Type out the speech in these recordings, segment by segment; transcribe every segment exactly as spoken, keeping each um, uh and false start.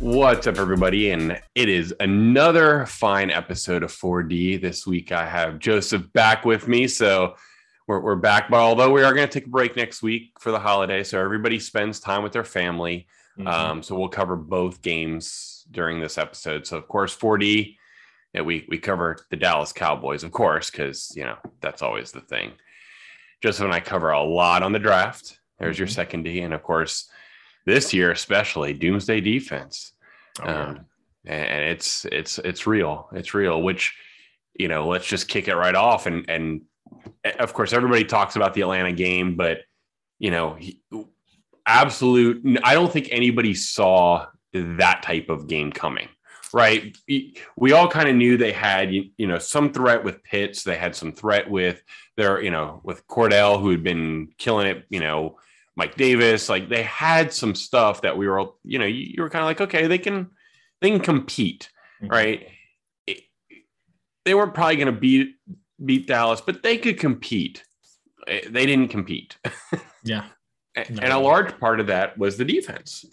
What's up, everybody? And it is another fine episode of four D. This week, I have Joseph back with me. So we're, we're back, but although we are going to take a break next week for the holiday, so everybody spends time with their family. Mm-hmm. Um, so we'll cover both games during this episode. So, of course, four D, yeah, we, we cover the Dallas Cowboys, of course, because, you know, that's always the thing. Joseph and I cover a lot on the draft. There's mm-hmm. your second D. And, of course, this year, especially Doomsday Defense. Oh, um, and it's, it's, it's real. It's real, which, you know, let's just kick it right off. And, and of course, everybody talks about the Atlanta game, but, you know, he, absolute, I don't think anybody saw that type of game coming, right? We all kind of knew they had, you, you know, some threat with Pitts. They had some threat with their, you know, with Cordell, who had been killing it, you know, Mike Davis, like they had some stuff that we were, you know, you, you were kind of like, okay, they can, they can compete, mm-hmm. right? It, they weren't probably going to beat, beat Dallas, but they could compete. They didn't compete. Yeah. and, no. and a large part of that was the defense.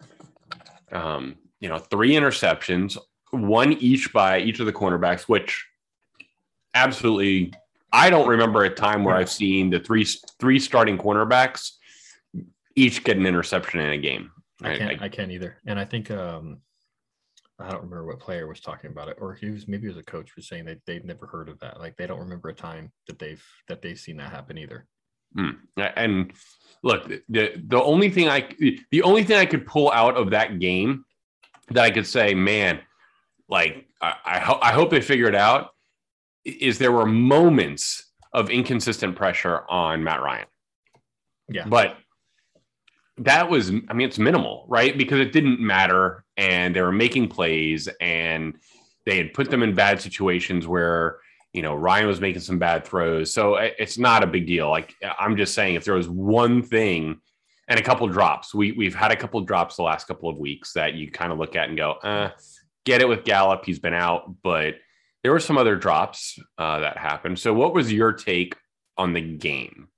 Um, you know, three interceptions, one each by each of the cornerbacks, which absolutely, I don't remember a time where I've seen the three, three starting cornerbacks each get an interception in a game. I can't, I, I can't either. And I think, um, I don't remember what player was talking about it, or he was, maybe it was a coach was saying that they've never heard of that. Like they don't remember a time that they've, that they've seen that happen either. Hmm. And look, the, the only thing I, the only thing I could pull out of that game that I could say, man, like I, I, ho- I hope they figure it out, is there were moments of inconsistent pressure on Matt Ryan. Yeah. But that was, I mean, it's minimal, right? Because it didn't matter and they were making plays and they had put them in bad situations where, you know, Ryan was making some bad throws. So it's not a big deal. Like I'm just saying, if there was one thing and a couple drops, we, we've had a couple drops the last couple of weeks that you kind of look at and go, uh, get it with Gallup. He's been out, but there were some other drops uh, that happened. So what was your take on the game?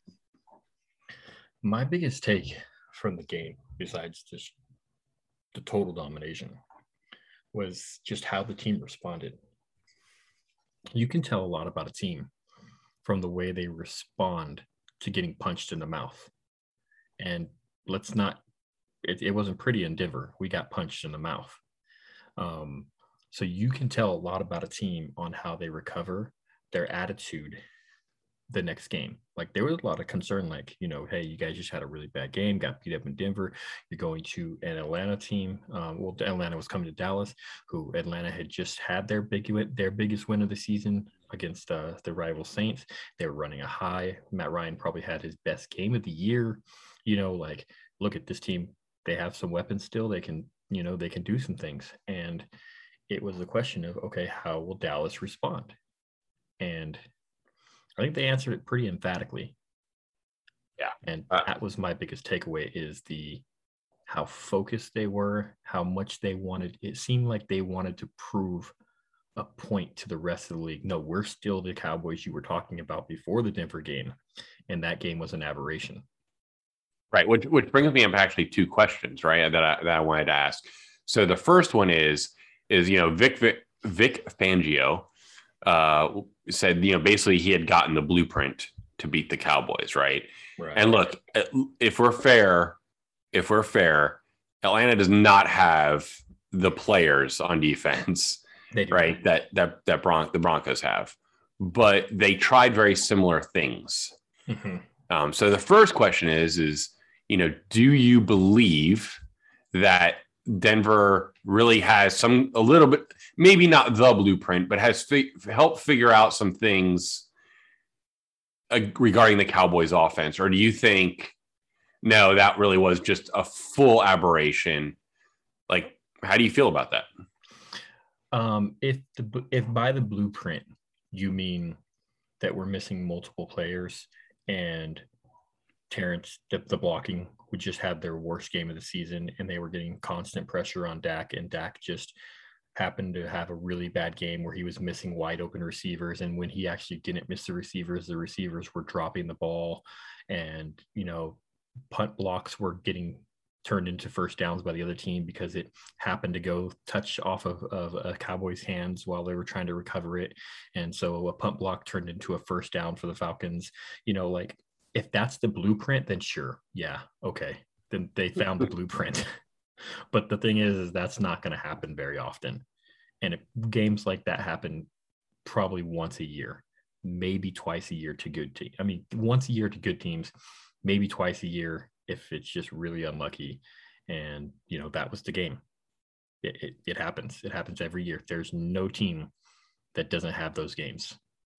My biggest take from the game, besides just the total domination, was just how the team responded. You can tell a lot about a team from the way they respond to getting punched in the mouth. And let's not, it, it wasn't pretty in Denver. We got punched in the mouth. Um, so you can tell a lot about a team on how they recover, their attitude the next game. Like there was a lot of concern, like, you know, hey, you guys just had a really bad game, got beat up in Denver. You're going to an Atlanta team. Um, well, Atlanta was coming to Dallas, who Atlanta had just had their big, their biggest win of the season against uh, the rival Saints. They were running a high. Matt Ryan probably had his best game of the year. You know, like, look at this team. They have some weapons still. They can, you know, they can do some things. And it was a question of, okay, how will Dallas respond? And I think they answered it pretty emphatically. Yeah. And uh, that was my biggest takeaway, is the how focused they were, how much they wanted. It seemed like they wanted to prove a point to the rest of the league. No, we're still the Cowboys you were talking about before the Denver game. And that game was an aberration. Right. Which which brings me up actually two questions, right, that I, that I wanted to ask. So the first one is, is, you know, Vic, Vic, Vic Fangio, uh, said, you know, basically he had gotten the blueprint to beat the Cowboys, right? Right. And look, if we're fair, if we're fair, Atlanta does not have the players on defense, right? That that that Bron- the Broncos have, but they tried very similar things. Mm-hmm. Um, so the first question is, is you know, do you believe that Denver really has some, a little bit, maybe not the blueprint, but has fi- helped figure out some things uh, regarding the Cowboys offense? Or do you think, no, that really was just a full aberration? Like, how do you feel about that? Um, if the, if by the blueprint, you mean that we're missing multiple players and Terrence, the, the blocking would just have their worst game of the season, and they were getting constant pressure on Dak, and Dak just happened to have a really bad game where he was missing wide open receivers. And when he actually didn't miss the receivers, the receivers were dropping the ball, and, you know, punt blocks were getting turned into first downs by the other team because it happened to go touch off of, of a Cowboys' hands while they were trying to recover it. And so a punt block turned into a first down for the Falcons. You know, like if that's the blueprint, then sure. Yeah. Okay. Then they found the blueprint. But the thing is, is that's not going to happen very often. And it, games like that happen probably once a year, maybe twice a year to good teams. I mean, once a year to good teams, maybe twice a year if it's just really unlucky. And, you know, that was the game. It, it, it happens. It happens every year. There's no team that doesn't have those games.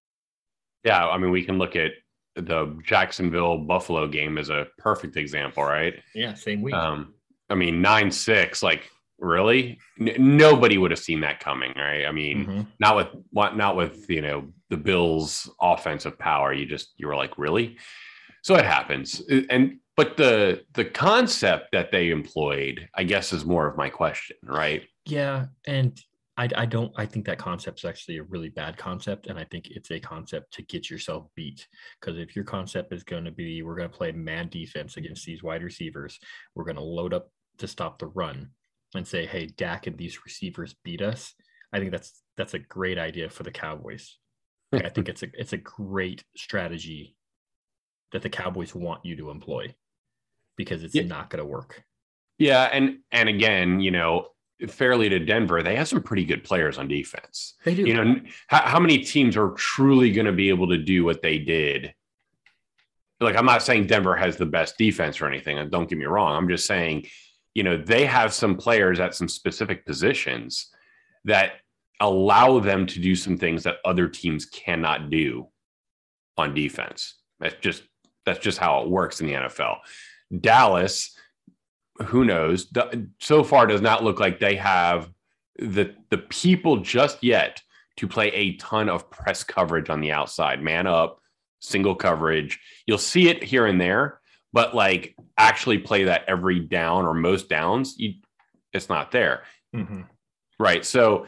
Yeah. I mean, we can look at the Jacksonville Buffalo game as a perfect example, right? Yeah. Same week. Um, I mean, nine six, like, really? N- nobody would have seen that coming, right? I mean, mm-hmm. not with not with, you know, the Bills' offensive power. You just, you were like, really? So it happens. And, but the the concept that they employed, I guess, is more of my question, right? Yeah. And I, I don't, I think that concept is actually a really bad concept. And I think it's a concept to get yourself beat. Because if your concept is going to be, we're going to play man defense against these wide receivers, we're going to load up to stop the run and say, hey, Dak and these receivers beat us. I think that's, that's a great idea for the Cowboys. Like, I think it's a, it's a great strategy that the Cowboys want you to employ because it's yeah. not going to work. Yeah. And, and again, you know, fairly to Denver, they have some pretty good players on defense. They do. You know, how, how many teams are truly going to be able to do what they did? Like, I'm not saying Denver has the best defense or anything. And don't get me wrong. I'm just saying, you know, they have some players at some specific positions that allow them to do some things that other teams cannot do on defense. That's just, that's just how it works in the N F L. Dallas, who knows, so far does not look like they have the the people just yet to play a ton of press coverage on the outside, man up, single coverage. You'll see it here and there, but like actually play that every down or most downs, you, it's not there. Mm-hmm. Right. So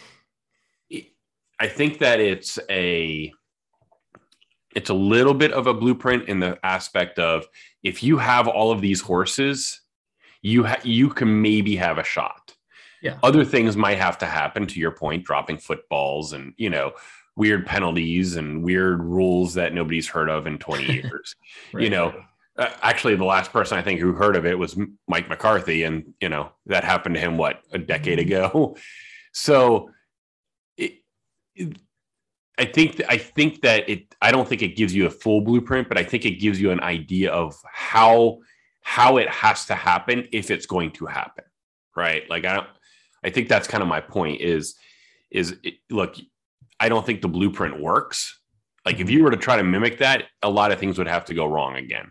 I think that it's a it's a little bit of a blueprint in the aspect of if you have all of these horses, you ha- you can maybe have a shot. Yeah. Other things might have to happen, to your point, dropping footballs and, you know, weird penalties and weird rules that nobody's heard of in twenty years. Right. You know, uh, actually, the last person I think who heard of it was Mike McCarthy. And, you know, that happened to him, what, a decade ago. So it, it, I think, I think that it, I don't think it gives you a full blueprint, but I think it gives you an idea of how, how it has to happen if it's going to happen. Right. Like, I don't, I think that's kind of my point is, is it, look, I don't think the blueprint works. Like, if you were to try to mimic that, a lot of things would have to go wrong again.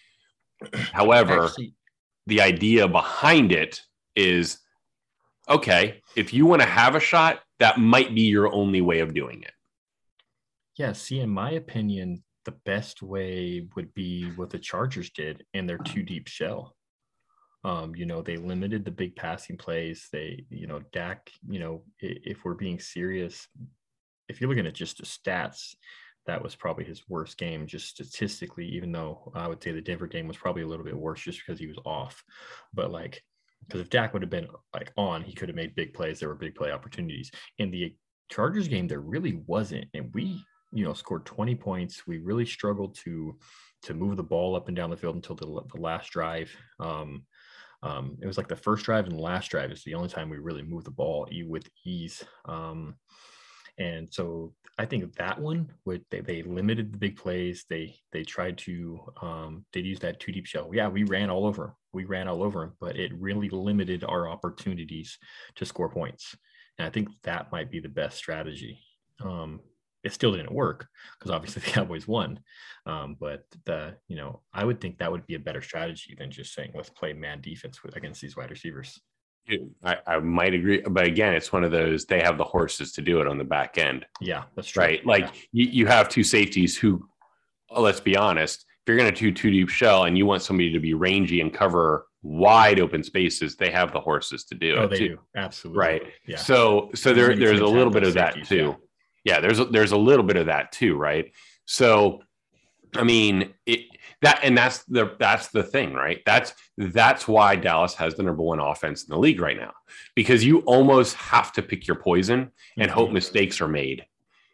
However, Actually, the idea behind it is, okay, if you want to have a shot, that might be your only way of doing it. Yeah. See, in my opinion, the best way would be what the Chargers did in their two deep shell. Um, you know, they limited the big passing plays. They, you know, Dak, you know, if we're being serious, if you're looking at just the stats, that was probably his worst game, just statistically, even though I would say the Denver game was probably a little bit worse just because he was off. But like, because if Dak would have been like on, he could have made big plays. There were big play opportunities. In the Chargers game, there really wasn't. And we, you know, scored twenty points. We really struggled to to move the ball up and down the field until the, the last drive. Um, um, it was like the first drive and the last drive is the only time we really moved the ball with ease. Um, and so I think that one would they, they limited the big plays. They they tried to um, they used that two deep shell. Yeah, we ran all over. We ran all over him, but it really limited our opportunities to score points. And I think that might be the best strategy. Um, It still didn't work because obviously the Cowboys won. Um, but the, you know, I would think that would be a better strategy than just saying, let's play man defense with, against these wide receivers. I, I might agree. But again, it's one of those, they have the horses to do it on the back end. Yeah, that's true. Right. Like yeah. you, you have two safeties who, let's be honest, if you're going to do two deep shell and you want somebody to be rangy and cover wide open spaces, they have the horses to do oh, it. They too. do. Absolutely. Right. Yeah. So, so there, there's a little bit of safeties, that too. Yeah. Yeah, there's a, there's a little bit of that too, right? So, I mean, it that, and that's the that's the thing, right? That's that's why Dallas has the number one offense in the league right now, because you almost have to pick your poison and mm-hmm. hope mistakes are made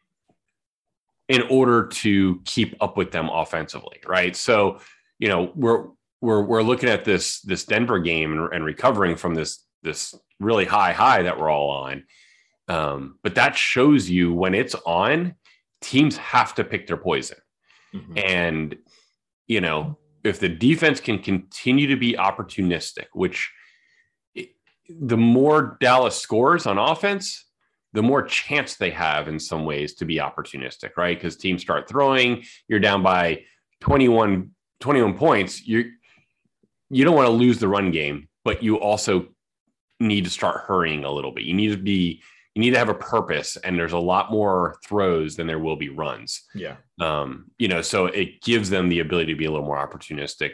in order to keep up with them offensively, right? So, you know, we're we're we're looking at this this Denver game and, and recovering from this this really high high that we're all on. Um, but that shows you when it's on, teams have to pick their poison. Mm-hmm. And, you know, if the defense can continue to be opportunistic, which it, the more Dallas scores on offense, the more chance they have in some ways to be opportunistic, right? Because teams start throwing, you're down by twenty-one, twenty-one points. You you don't want to lose the run game, but you also need to start hurrying a little bit. You need to be, you need to have a purpose, and there's a lot more throws than there will be runs. Yeah. Um, you know, so it gives them the ability to be a little more opportunistic.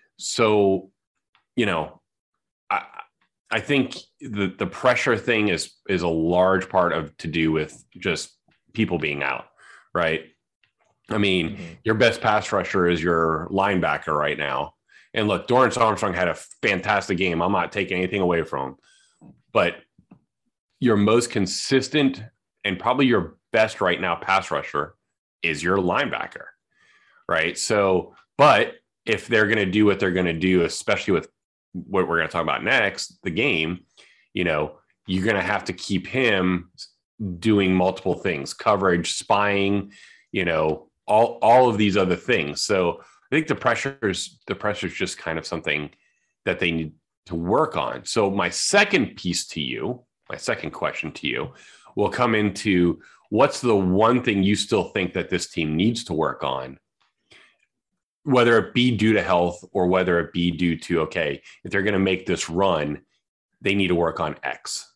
So, you know, I, I think the, the pressure thing is, is a large part of to do with just people being out, right? I mean, mm-hmm. your best pass rusher is your linebacker right now. And look, Dorrance Armstrong had a fantastic game. I'm not taking anything away from him, but your most consistent and probably your best right now pass rusher is your linebacker, right? So, but if they're going to do what they're going to do, especially with what we're going to talk about next, the game, you know, you're going to have to keep him doing multiple things, coverage, spying, you know, all, all of these other things. So I think the pressures, the pressure is just kind of something that they need to work on. So my second piece to you, my second question to you will come into what's the one thing you still think that this team needs to work on, whether it be due to health or whether it be due to, okay, if they're going to make this run, they need to work on X.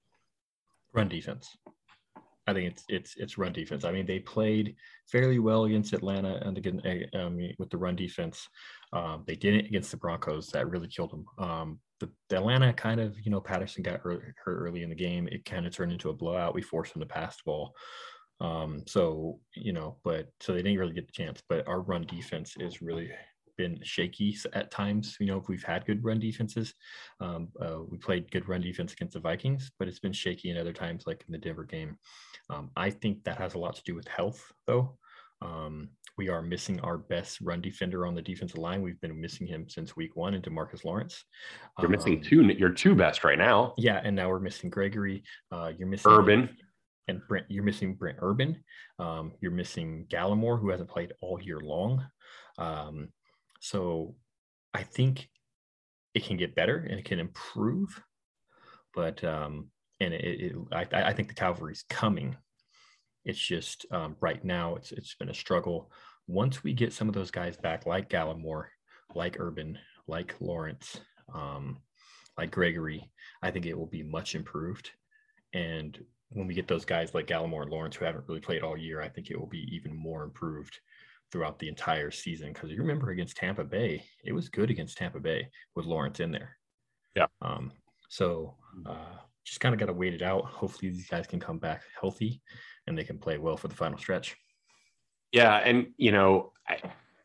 Run defense. I think it's it's it's run defense. I mean, they played fairly well against Atlanta and again um, with the run defense. Um, they did it against the Broncos. That really killed them. Um, the, the Atlanta kind of, you know, Patterson got hurt, hurt early in the game. It kind of turned into a blowout. We forced them to pass the ball. Um, so, you know, but so they didn't really get the chance. But our run defense is really been shaky at times. You know, if we've had good run defenses, um, uh, we played good run defense against the Vikings, but it's been shaky in other times, like in the Denver game. Um, I think that has a lot to do with health, though. Um, we are missing our best run defender on the defensive line. We've been missing him since week one, and DeMarcus Lawrence. You're missing um, two. You're two best right now. Yeah, and now we're missing Gregory. Uh, you're missing Urban. And Brent, you're missing Brent Urban. Um, you're missing Gallimore, who hasn't played all year long. Um, so I think it can get better and it can improve. But um, and it, it I, I think the cavalry's coming. It's just um, right now it's it's been a struggle. Once we get some of those guys back, like Gallimore, like Urban, like Lawrence, um, like Gregory, I think it will be much improved. And when we get those guys like Gallimore and Lawrence who haven't really played all year, I think it will be even more improved throughout the entire season. Because you remember against Tampa Bay, it was good against Tampa Bay with Lawrence in there. Yeah. Um, so uh, just kind of got to wait it out. Hopefully these guys can come back healthy and they can play well for the final stretch. Yeah. And, you know, I,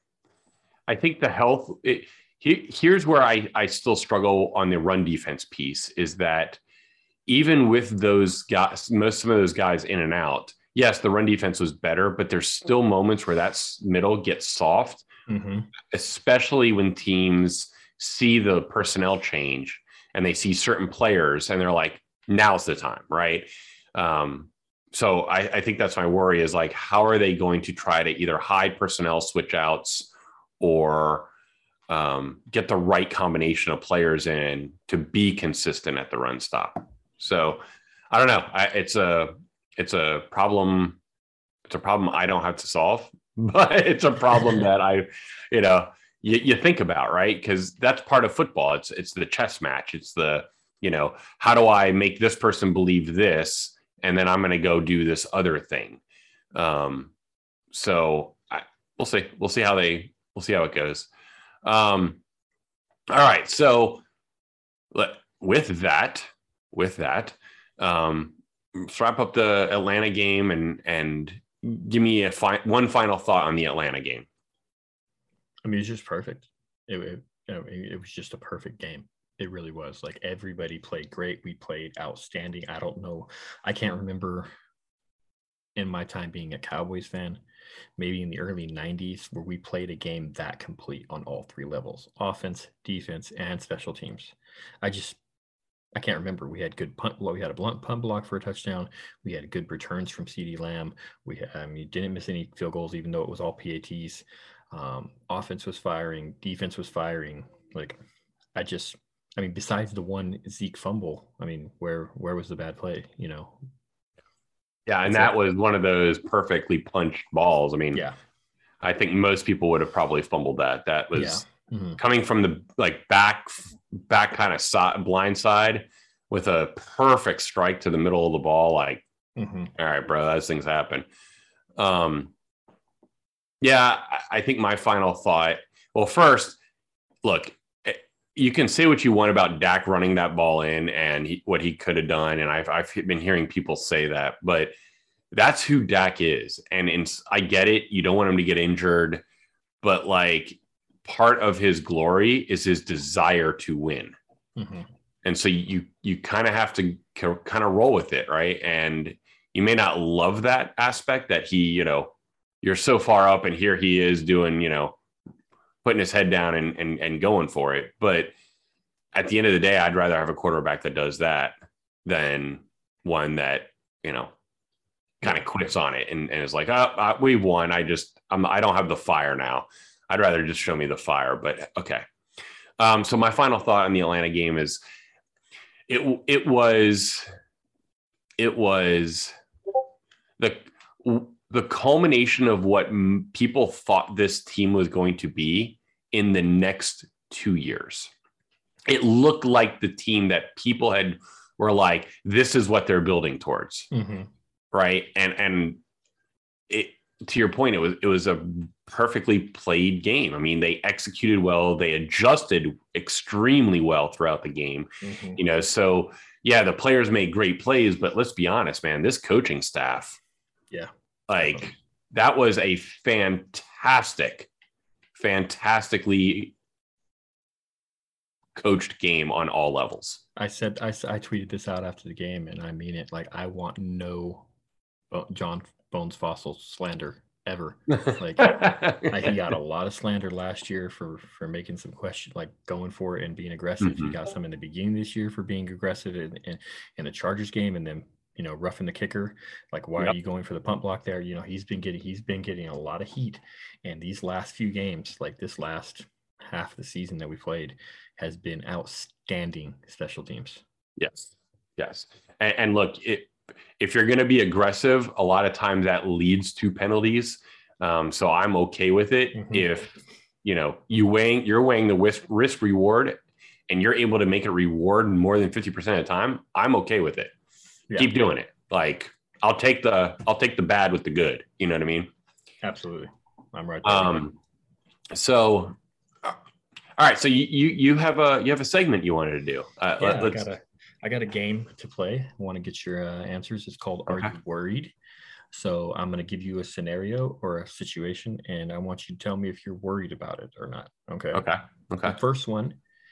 I think the health, it, he, here's where I, I still struggle on the run defense piece is that even with those guys, most of those guys in and out, yes, the run defense was better, but there's still moments where that middle gets soft, mm-hmm. especially when teams see the personnel change and they see certain players and they're like, now's the time, right? Um, so I, I think that's my worry is like, how are they going to try to either hide personnel switch outs or um, get the right combination of players in to be consistent at the run stop? So I don't know. I, it's a, it's a problem. It's a problem I don't have to solve, but it's a problem that I, you know, you, you think about, right? Because that's part of football. It's, it's the chess match. It's the, you know, how do I make this person believe this? And then I'm going to go do this other thing. Um, so I, we'll see. We'll see how they, we'll see how it goes. Um, all right. So let, with that, with that, um, let's wrap up the Atlanta game and, and give me a fi- one final thought on the Atlanta game. I mean, it's just perfect. It, it, you know, it, it was just a perfect game. It really was. Like, everybody played great. We played outstanding. I don't know. I can't remember in my time being a Cowboys fan, maybe in the early nineties, where we played a game that complete on all three levels: offense, defense, and special teams. I just, I can't remember. We had good punt. Well, we had a blunt punt block for a touchdown. We had good returns from CeeDee Lamb. We um, you didn't miss any field goals, even though it was all P A Ts. Um, offense was firing. Defense was firing. Like, I just, I mean, besides the one Zeke fumble, I mean, where where was the bad play? You know. Yeah, and That's that it. was one of those perfectly punched balls. I mean, Yeah. I think most people would have probably fumbled that. That Yeah. was Mm-hmm. coming from the like back back kind of side, blind side with a perfect strike to the middle of the ball. Like, Mm-hmm. all right, bro, those things happen. Um, yeah, I, I think my final thought. Well, first, look, you can say what you want about Dak running that ball in and he, what he could have done, and I've I've been hearing people say that, but that's who Dak is, and in, I get it. You don't want him to get injured, but like part of his glory is his desire to win, Mm-hmm. and so you you kind of have to kind of roll with it, right? And you may not love that aspect that he, you know, you're so far up, and here he is doing, you know, putting his head down and, and, and going for it. But at the end of the day, I'd rather have a quarterback that does that than one that, you know, kind of quits on it and, and is like, oh, uh, we've won. I just, I'm, I don't have the fire now. I'd rather just show me the fire, but okay. Um, so my final thought on the Atlanta game is it, it was, it was the, the culmination of what m- people thought this team was going to be in the next two years. It looked like the team that people had were like, this is what they're building towards. Mm-hmm. Right. And, and it, to your point, it was, it was a perfectly played game. I mean, they executed well, they adjusted extremely well throughout the game, Mm-hmm. you know, so yeah, the players made great plays, but let's be honest, man, this coaching staff, Yeah. like that was a fantastic, fantastically coached game on all levels. I said, I, I tweeted this out after the game, and I mean it. Like, I want no John Bones Fossil slander ever. Like, I, he got a lot of slander last year for for making some question, like going for it and being aggressive. Mm-hmm. He got some in the beginning this year for being aggressive in, in, in the Chargers game, and then, you know, roughing the kicker. Like, why yep. are you going for the punt block there? You know, he's been getting he's been getting a lot of heat, and these last few games, like this last half of the season that we played, has been outstanding special teams. Yes, yes, and, and look, it, if you're going to be aggressive, a lot of times that leads to penalties. Um, so I'm okay with it. Mm-hmm. If, you know, you weighing, you're weighing the risk, risk reward and you're able to make it reward more than fifty percent of the time, I'm okay with it. Yeah. Keep doing it. Like I'll take the, I'll take the bad with the good. You know what I mean? Absolutely. I'm right there. Um, so, all right. So you, you, you have a, you have a segment you wanted to do. Uh, yeah, let, let's, I got a, I got a game to play. I want to get your uh, answers. It's called okay. Are You Worried? So I'm going to give you a scenario or a situation, and I want you to tell me if you're worried about it or not. Okay. Okay. Okay. The first one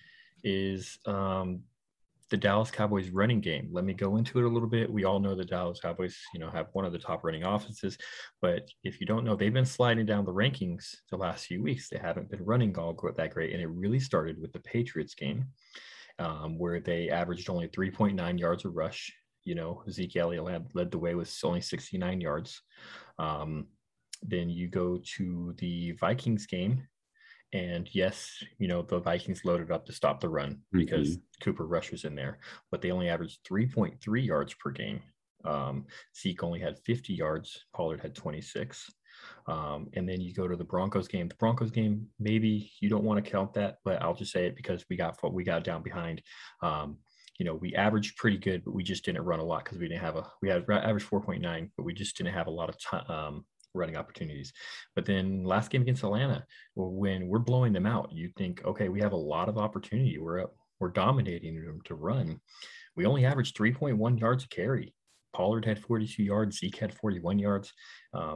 is um, the Dallas Cowboys running game. Let me go into it a little bit. We all know the Dallas Cowboys, you know, have one of the top running offenses, but if you don't know, they've been sliding down the rankings the last few weeks. They haven't been running all that great, and it really started with the Patriots game. Um, where they averaged only three point nine yards a rush. You know, Zeke Elliott led, led the way with only sixty-nine yards. Um, then you go to the Vikings game, and yes, you know, the Vikings loaded up to stop the run because mm-hmm. Cooper Rush was in there, but they only averaged three point three yards per game. Um, Zeke only had fifty yards. Pollard had twenty-six. Um, and then you go to the Broncos game. The Broncos game, maybe you don't want to count that, but I'll just say it because we got we got down behind. Um, you know, we averaged pretty good, but we just didn't run a lot because we didn't have a we had average four point nine, but we just didn't have a lot of t- um, running opportunities. But then last game against Atlanta, when we're blowing them out, you think, okay, we have a lot of opportunity. We're up, we're dominating them to run. We only averaged three point one yards a carry. Pollard had forty-two yards. Zeke had forty-one yards. Um,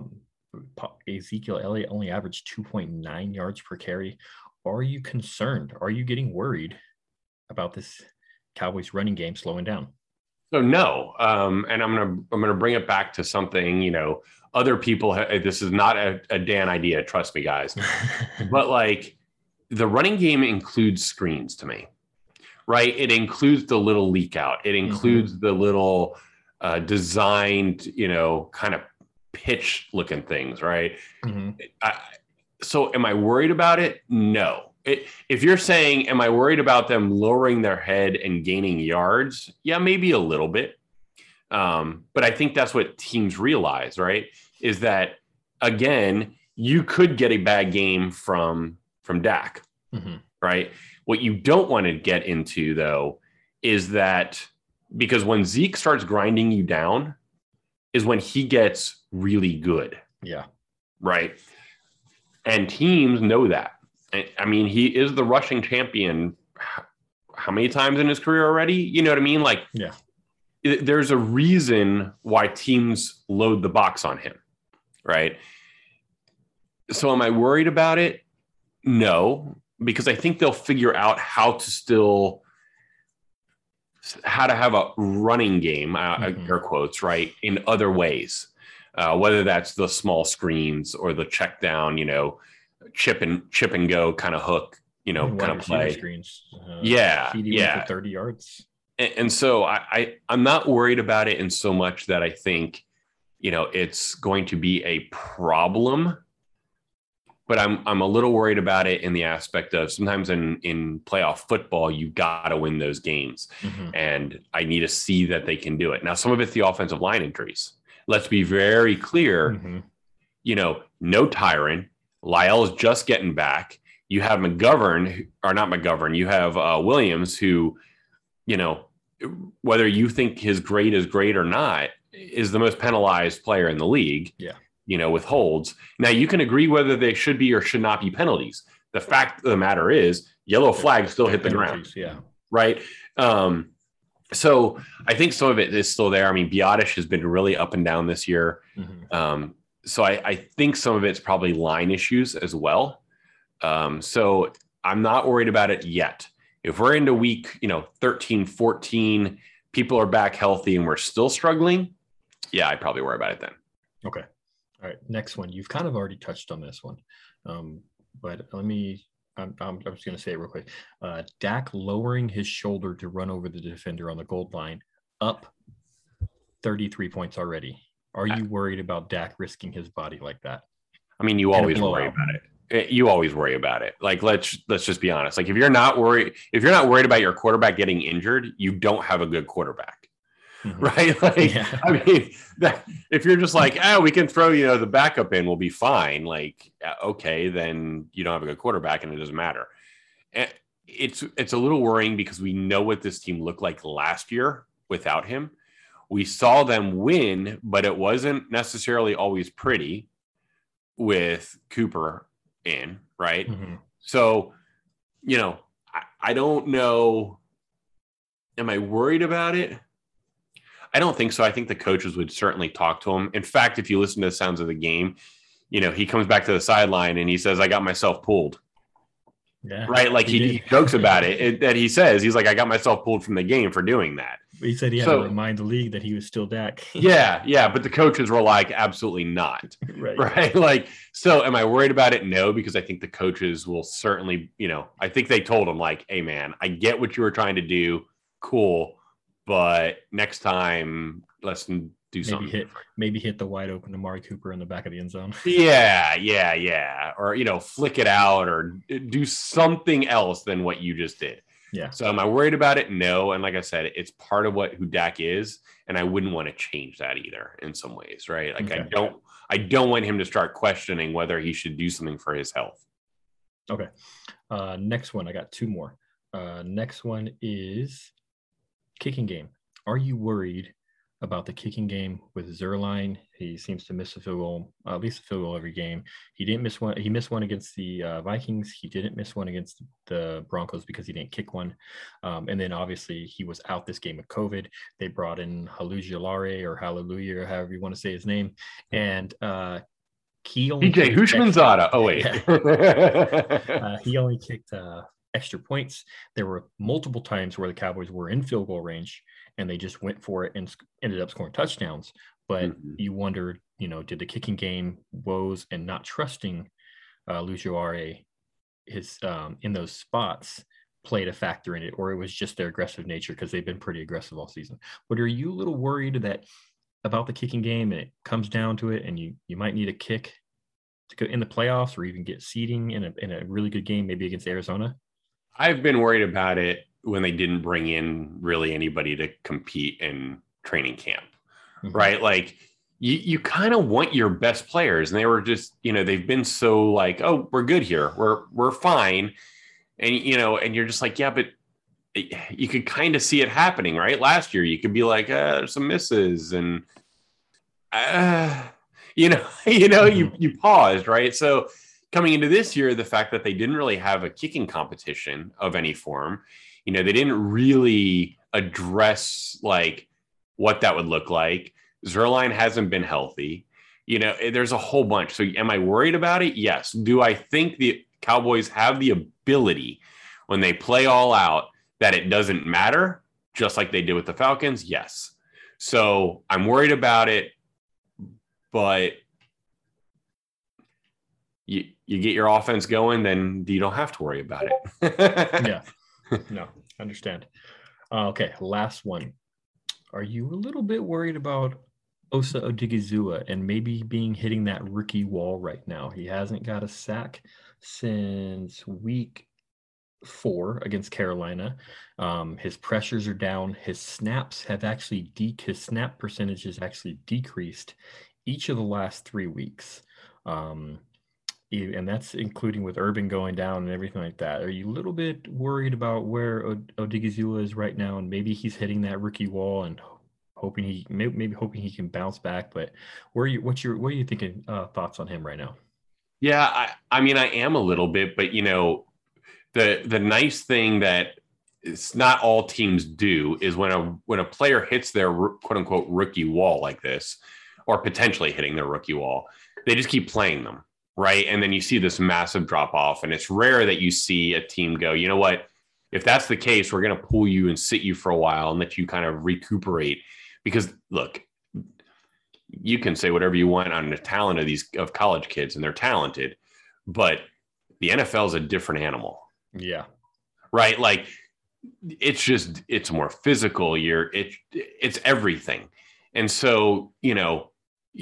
Ezekiel Elliott only averaged two point nine yards per carry. Are you concerned? Are you getting worried about this Cowboys running game slowing down? So no, um, and I'm gonna I'm gonna bring it back to something, you know, other people. Ha- this is not a, a Dan idea, trust me, guys. But like the running game includes screens to me, right? It includes the little leak out. It includes mm-hmm. the little uh, designed, you know, kind of pitch looking things, right? Mm-hmm. I, so am I worried about it? No. It, if you're saying, am I worried about them lowering their head and gaining yards? Yeah, maybe a little bit. Um, but I think that's what teams realize, right? Is that, again, you could get a bad game from, from Dak, mm-hmm. right? What you don't want to get into, though, is that because when Zeke starts grinding you down is when he gets really good. Yeah. Right. And teams know that. I mean, he is the rushing champion how many times in his career already? You know what I mean? Like, yeah, there's a reason why teams load the box on him, right? So am I worried about it? No, because I think they'll figure out how to still, how to have a running game, uh, mm-hmm. air quotes, right, in other ways, uh, whether that's the small screens or the check down, you know, chip and chip and go kind of hook, you know, kind of play. Screens. Uh, yeah, C D yeah, for thirty yards. And, and so I, I, I'm not worried about it in so much that I think, you know, it's going to be a problem. But I'm I'm a little worried about it in the aspect of sometimes in in playoff football you got to win those games, mm-hmm. and I need to see that they can do it. Now, some of it's the offensive line injuries. Let's be very clear. Mm-hmm. You know, no Tyron. Lyle's just getting back. You have McGovern, or not McGovern, you have uh, Williams, who, you know, whether you think his grade is great or not, is the most penalized player in the league. Yeah. You know, with holds. Now, you can agree whether they should be or should not be penalties. The fact of the matter is, yellow flag still hit the ground. Yeah. Right. Um, so I think some of it is still there. I mean, Biotish has been really up and down this year. Mm-hmm. Um, So I, I think some of it's probably line issues as well. Um, so I'm not worried about it yet. If we're into week, you know, thirteen, fourteen, people are back healthy and we're still struggling, yeah, I'd probably worry about it then. Okay. All right. Next one. You've kind of already touched on this one. Um, but let me, I'm, I'm, I'm just going to say it real quick. Uh, Dak lowering his shoulder to run over the defender on the goal line, up thirty-three points already. Are you worried about Dak risking his body like that? I mean, you always worry about it. You always worry about it. Like, let's let's just be honest. Like, if you're not worried, if you're not worried about your quarterback getting injured, you don't have a good quarterback, mm-hmm. right? Like, yeah. I mean, that, if you're just like, oh, we can throw, you know, the backup in, we'll be fine. Like, okay, then you don't have a good quarterback, and it doesn't matter. And it's it's a little worrying because we know what this team looked like last year without him. We saw them win, but it wasn't necessarily always pretty with Cooper in, right? Mm-hmm. So, you know, I, I don't know. Am I worried about it? I don't think so. I think the coaches would certainly talk to him. In fact, if you listen to the sounds of the game, you know, he comes back to the sideline and he says, I got myself pulled. Yeah, right. Like he, he, he jokes about it, it, that he says, he's like, I got myself pulled from the game for doing that. He said he had so, to remind the league that he was still Dak. yeah. Yeah. But the coaches were like, absolutely not. right. Right. Like, so am I worried about it? No, because I think the coaches will certainly, you know, I think they told him like, hey man, I get what you were trying to do. Cool. But next time let's do maybe something. Hit, maybe hit the wide open Amari Cooper in the back of the end zone. yeah. Yeah. Yeah. Or, you know, flick it out or do something else than what you just did. Yeah. So am I worried about it? No. And like I said, it's part of what who Dak is, and I wouldn't want to change that either in some ways, right? Like okay. I don't, I don't want him to start questioning whether he should do something for his health. Okay. Uh, next one, I got two more. Uh, next one is kicking game. Are you worried about the kicking game with Zuerlein? He seems to miss a field goal, uh, at least a field goal every game. He didn't miss one. He missed one against the uh, Vikings. He didn't miss one against the Broncos because he didn't kick one. Um, and then obviously he was out this game with COVID. They brought in Halujilare or Hallelujah, or however you want to say his name. And uh, he only P J Houshmandzadeh. Oh wait, yeah. uh, he only kicked uh, extra points. There were multiple times where the Cowboys were in field goal range and they just went for it and ended up scoring touchdowns. But mm-hmm. you wondered, you know, did the kicking game woes and not trusting uh, Lucio Are his um, in those spots played a factor in it, or it was just their aggressive nature because they've been pretty aggressive all season. But are you a little worried that about the kicking game and it comes down to it and you you might need a kick to go in the playoffs or even get seeding in a in a really good game, maybe against Arizona? I've been worried about it when they didn't bring in really anybody to compete in training camp, mm-hmm. right? Like you, you kind of want your best players, and they were just, you know, they've been so like, oh, we're good here. We're, we're fine. And, you know, and you're just like, yeah, but you could kind of see it happening, right? Last year, you could be like, uh, there's some misses and, uh, you know, you know, mm-hmm. you, you paused, right? So coming into this year, the fact that they didn't really have a kicking competition of any form, you know, they didn't really address like what that would look like. Zuerlein hasn't been healthy. You know, there's a whole bunch. So am I worried about it? Yes. Do I think the Cowboys have the ability when they play all out that it doesn't matter, just like they did with the Falcons? Yes. So I'm worried about it, but you, you get your offense going, then you don't have to worry about it. Yeah. No, understand. Uh, okay, last one. Are you a little bit worried about Osa Odigizua and maybe being hitting that rookie wall right now? He hasn't got a sack since week four against Carolina. Um, his pressures are down. His snaps have actually de- his snap percentage has actually decreased each of the last three weeks. Um, and that's including with Urban going down and everything like that. Are you a little bit worried about where Odigizua is right now, and maybe he's hitting that rookie wall and hoping he maybe, maybe hoping he can bounce back? But where are you? What's your what are you thinking? Uh, thoughts on him right now? Yeah, I, I mean, I am a little bit, but you know, the the nice thing that it's not all teams do is when a when a player hits their quote unquote rookie wall like this, or potentially hitting their rookie wall, they just keep playing them. Right. And then you see this massive drop off, and it's rare that you see a team go, you know what, if that's the case, we're going to pull you and sit you for a while and let you kind of recuperate. Because look, you can say whatever you want on the talent of these of college kids, and they're talented, but the N F L is a different animal. Yeah. Right. Like it's just, it's more physical. You're it, it's everything. And so, you know,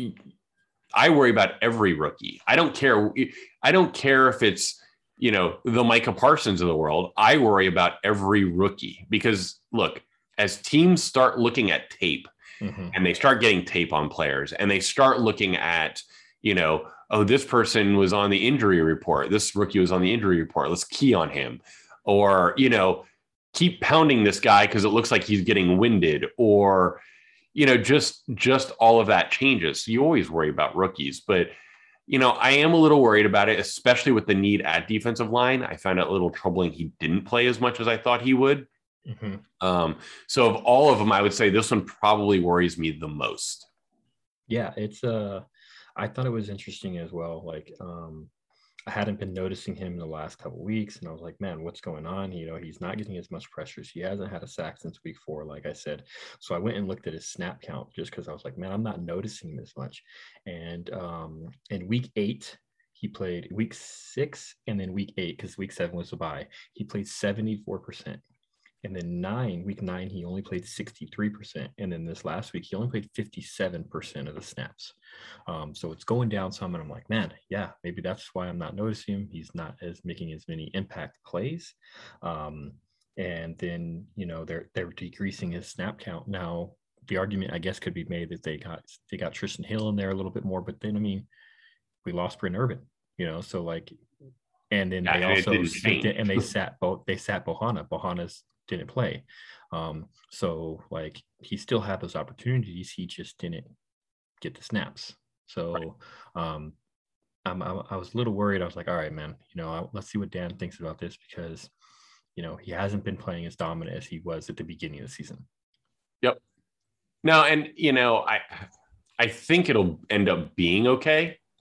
I worry about every rookie. I don't care. I don't care if it's, you know, the Micah Parsons of the world. I worry about every rookie because look, as teams start looking at tape mm-hmm. and they start getting tape on players and they start looking at, you know, oh, this person was on the injury report. This rookie was on the injury report. Let's key on him. Or, you know, keep pounding this guy because it looks like he's getting winded, or, you know, just just all of that changes. You always worry about rookies, but, you know, I am a little worried about it, especially with the need at defensive line. I found it a little troubling he didn't play as much as I thought he would. Mm-hmm. Um, so of all of them, I would say this one probably worries me the most. Yeah, it's uh, I thought it was interesting as well. Like, um, I hadn't been noticing him in the last couple of weeks, and I was like, man, what's going on? You know, he's not getting as much pressures. He hasn't had a sack since week four, like I said. So I went and looked at his snap count just because I was like, man, I'm not noticing this much. And um, in week eight, he played week six and then week eight, because week seven was a bye. He played seventy-four percent. And then nine, week nine, he only played sixty-three percent. And then this last week, he only played fifty-seven percent of the snaps. Um, so it's going down some. And I'm like, man, yeah, maybe that's why I'm not noticing him. He's not as making as many impact plays. Um, and then, you know, they're they're decreasing his snap count. Now, the argument, I guess, could be made that they got they got Tristan Hill in there a little bit more. But then, I mean, we lost Brent Urban, you know, so like, and then yeah, they also and they sat both they sat Bohanna. Bohanna's didn't play. Um, so like he still had those opportunities. He just didn't get the snaps. So um, I'm, I, I was a little worried. I was like, all right, man, you know, I, let's see what Dan thinks about this, because, you know, he hasn't been playing as dominant as he was at the beginning of the season. Yep. No, and, you know, I, I think it'll end up being okay.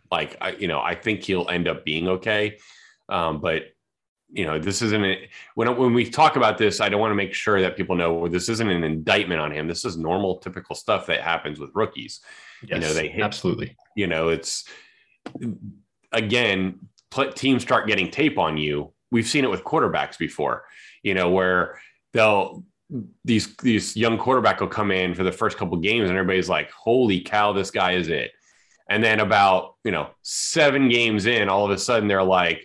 Like, I, you know, I think he'll end up being okay. Um, but, you know, this isn't a, when, when we talk about this, I don't want to make sure that people know well, this isn't an indictment on him. This is normal, typical stuff that happens with rookies. Yes, you know, they hit, absolutely. You know, it's, again, teams start getting tape on you. We've seen it with quarterbacks before, you know, where they'll, these, these young quarterback will come in for the first couple of games and everybody's like, holy cow, this guy is it. And then about, you know, seven games in, all of a sudden they're like,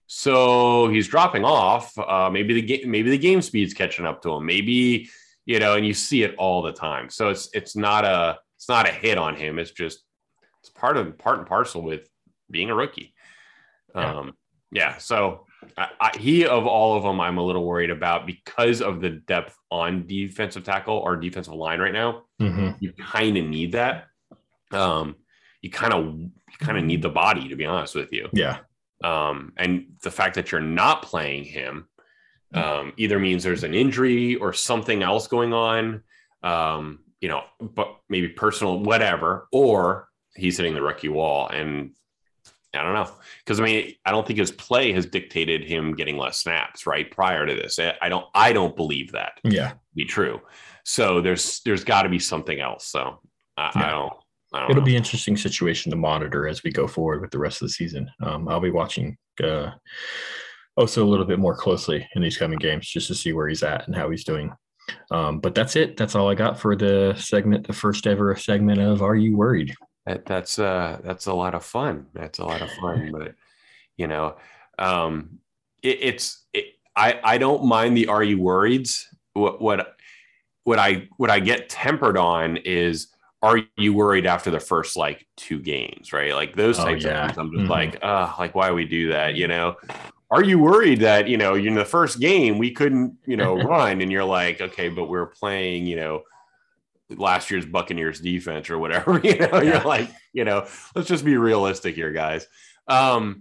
so he's dropping off. Uh, maybe the game, maybe the game speed's catching up to him. Maybe, you know, and you see it all the time. So it's, it's not a, it's not a hit on him. It's just, it's part of part and parcel with being a rookie. Yeah. Um, yeah. So I, I, he, of all of them, I'm a little worried about because of the depth on defensive tackle or defensive line right now. Mm-hmm. You kind of need that. Um, you kind of, you kind of need the body, to be honest with you. Yeah. Um, and the fact that you're not playing him um, either means there's an injury or something else going on, um, you know, but maybe personal, whatever, or he's hitting the rookie wall. And I don't know, because I mean, I don't think his play has dictated him getting less snaps right prior to this. I don't, I don't believe that yeah. to be true. So there's, there's got to be something else. So I, yeah. I don't. It'll know. be an interesting situation to monitor as we go forward with the rest of the season. Um, I'll be watching uh, also a little bit more closely in these coming games just to see where he's at and how he's doing. Um, but that's it. That's all I got for the segment, the first ever segment of Are You Worried? That, that's uh, that's a lot of fun. That's a lot of fun. But, you know, um, it, it's it, I, I don't mind the Are You Worrieds. What, what, what I what I get tempered on is, are you worried after the first like two games, right? Like those types oh, yeah. of things. I'm just mm-hmm. like, uh, like, why we do that? You know, are you worried that, you know, in the first game we couldn't, you know, run, and you're like, okay, but we're playing, you know, last year's Buccaneers defense or whatever, you know, yeah. you're like, you know, let's just be realistic here, guys. Um,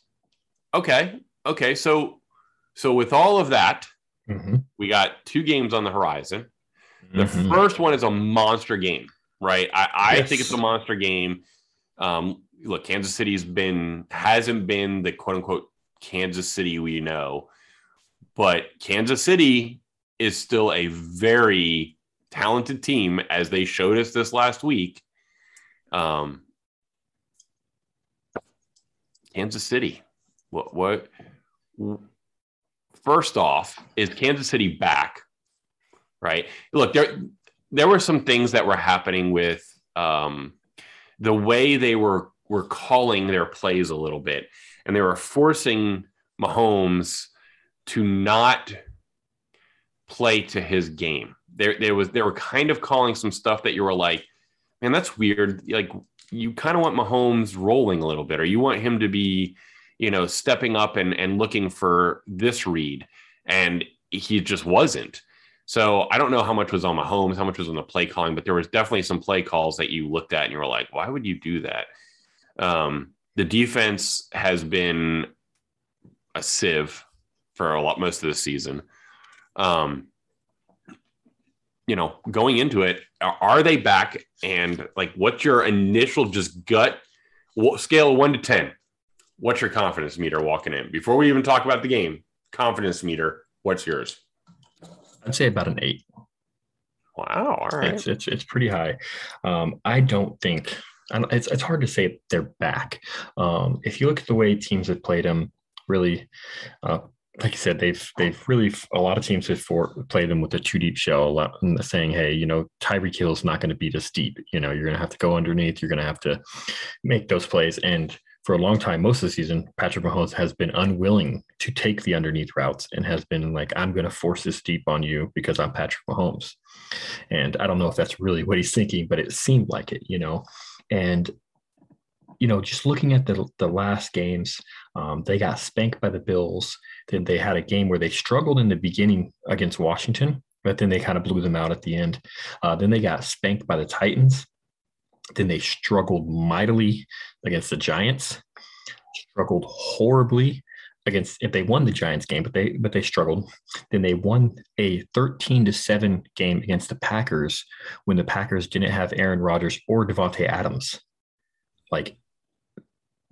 okay. Okay. So, so with all of that, mm-hmm. we got two games on the horizon. The mm-hmm. first one is a monster game. Right. I, I yes. think it's a monster game. Um, look, Kansas City's been hasn't been the quote unquote Kansas City we know, but Kansas City is still a very talented team, as they showed us this last week. Um, Kansas City. What what first off, is Kansas City back? Right. Look, there There were some things that were happening with um, the way they were were calling their plays a little bit, and they were forcing Mahomes to not play to his game. There, there was they were kind of calling some stuff that you were like, man, that's weird. Like, you kind of want Mahomes rolling a little bit, or you want him to be, you know, stepping up and and looking for this read, and he just wasn't. So I don't know how much was on Mahomes, how much was on the play calling, but there was definitely some play calls that you looked at and you were like, why would you do that? Um, the defense has been a sieve for a lot, most of the season. Um, you know, going into it, are, are they back? And like, what's your initial just gut scale of one to ten? What's your confidence meter walking in? Before we even talk about the game, confidence meter, what's yours? I'd say about an eight. Wow, all right. It's it's, it's pretty high. Um, I don't think I don't, it's it's hard to say they're back. Um, if you look at the way teams have played them, really, uh, like I said, they've they've really a lot of teams have for, played them with a two deep shell, a lot, saying, hey, you know, Tyreek Hill's not going to beat us deep. You know, you're going to have to go underneath. You're going to have to make those plays. And for a long time, most of the season, Patrick Mahomes has been unwilling to take the underneath routes and has been like, I'm going to force this deep on you because I'm Patrick Mahomes. And I don't know if that's really what he's thinking, but it seemed like it, you know. And, you know, just looking at the, the last games, um, they got spanked by the Bills. Then they had a game where they struggled in the beginning against Washington, but then they kind of blew them out at the end. Uh, then they got spanked by the Titans. Then they struggled mightily against the Giants, struggled horribly against, if they won the Giants game, but they but they struggled. Then they won a thirteen to seven game against the Packers when the Packers didn't have Aaron Rodgers or Devontae Adams. Like,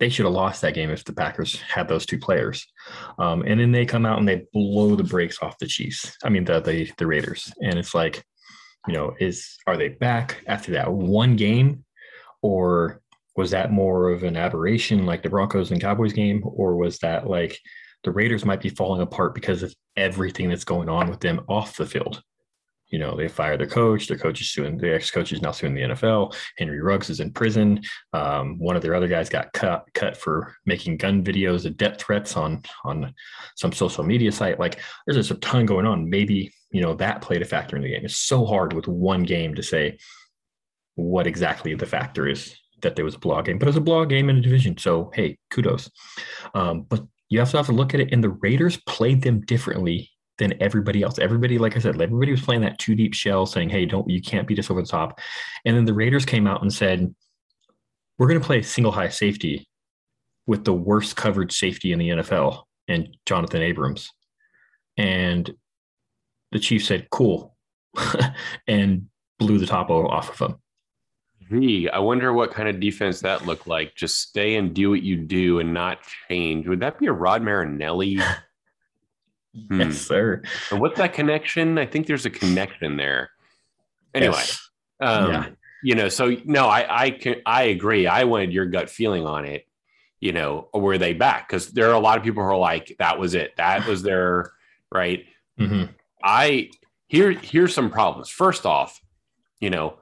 they should have lost that game if the Packers had those two players. Um, and then they come out and they blow the brakes off the Chiefs. I mean, the, the the Raiders. And it's like, you know, is are they back after that one game? Or was that more of an aberration like the Broncos and Cowboys game? Or was that like the Raiders might be falling apart because of everything that's going on with them off the field? You know, they fired their coach. Their coach is suing, the ex-coach is now suing the N F L. Henry Ruggs is in prison. Um, one of their other guys got cut cut for making gun videos of death threats on, on some social media site. Like, there's just a ton going on. Maybe, you know, that played a factor in the game. It's so hard with one game to say what exactly the factor is that there was a blowout game. But it was a blowout game in a division. So, hey, kudos. Um, but you also have to look at it, and the Raiders played them differently than everybody else. Everybody, like I said, everybody was playing that two deep shell saying, hey, don't, you can't beat us over the top. And then the Raiders came out and said, we're going to play single high safety with the worst coverage safety in the N F L and Jonathan Abrams. And the Chiefs said, cool, and blew the top off of them. Gee, I wonder what kind of defense that looked like. Just stay and do what you do and not change. Would that be a Rod Marinelli? Hmm. Yes, sir. And what's that connection? I think there's a connection there. Anyway, yes. um, yeah. you know, so no, I I can I agree. I wanted your gut feeling on it. You know, were they back? Because there are a lot of people who are like, that was it. That was their right. Mm-hmm. I here here's some problems. First off, you know,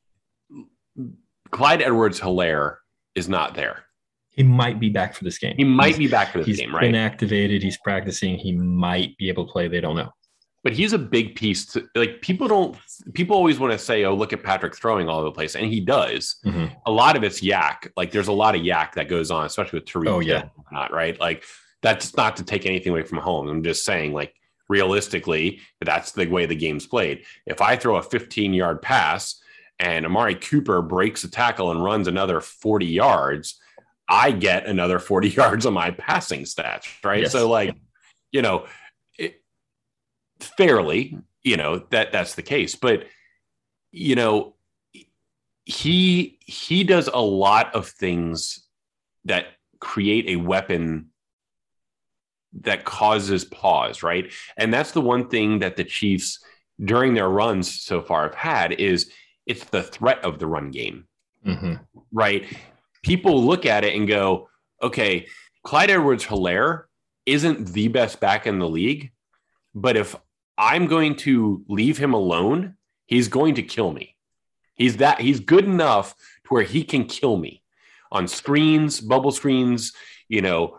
Clyde Edwards-Helaire is not there. He might be back for this game. He might he's, be back for this he's game, right? He's been activated. He's practicing. He might be able to play. They don't know. But he's a big piece. To, like, people don't – people always want to say, oh, look at Patrick throwing all over the place. And he does. Mm-hmm. A lot of it's yak. Like, there's a lot of yak that goes on, especially with Tariq. Oh, yeah. Not, right? Like, that's not to take anything away from home. I'm just saying, like, realistically, that's the way the game's played. If I throw a fifteen-yard pass and Amari Cooper breaks a tackle and runs another forty yards – I get another forty yards on my passing stats, right? Yes. So, like, you know, it, fairly, you know, that that's the case. But, you know, he he does a lot of things that create a weapon that causes pause, right? And that's the one thing that the Chiefs during their runs so far have had is it's the threat of the run game, mm-hmm. right? People look at it and go, okay, Clyde Edwards-Helaire isn't the best back in the league, but if I'm going to leave him alone, he's going to kill me. He's that he's good enough to where he can kill me on screens, bubble screens, you know,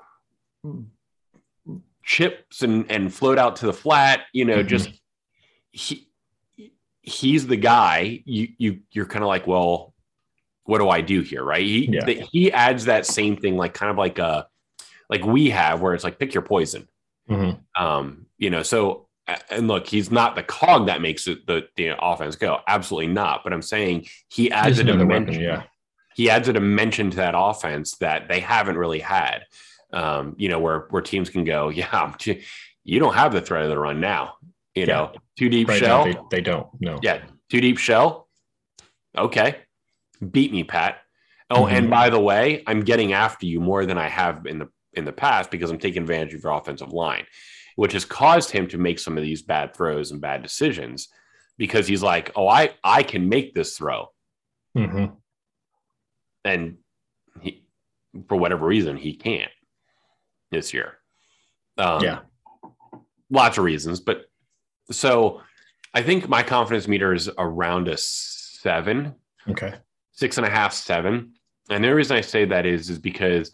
chips and, and float out to the flat, you know, mm-hmm. just he he's the guy you, you you're kind of like, well, what do I do here? Right. He, yeah. the, he adds that same thing, like kind of like a, like we have where it's like, pick your poison. Mm-hmm. Um, you know, so, and look, he's not the cog that makes it the, the offense go. Absolutely not. But I'm saying he adds a dimension. Weapon, yeah. He adds a dimension to that offense that they haven't really had. Um, you know, where, where teams can go, yeah, you don't have the threat of the run now, you yeah. know, two deep right shell. They, they don't no. Yeah. Two deep shell. Okay. Beat me, Pat. Oh, mm-hmm. and by the way, I'm getting after you more than I have in the in the past because I'm taking advantage of your offensive line, which has caused him to make some of these bad throws and bad decisions because he's like, oh, I, I can make this throw. Mm-hmm. And he, for whatever reason, he can't this year. Um, yeah. Lots of reasons. But so I think my confidence meter is around a seven. Okay. Six and a half, seven. And the reason I say that is, is because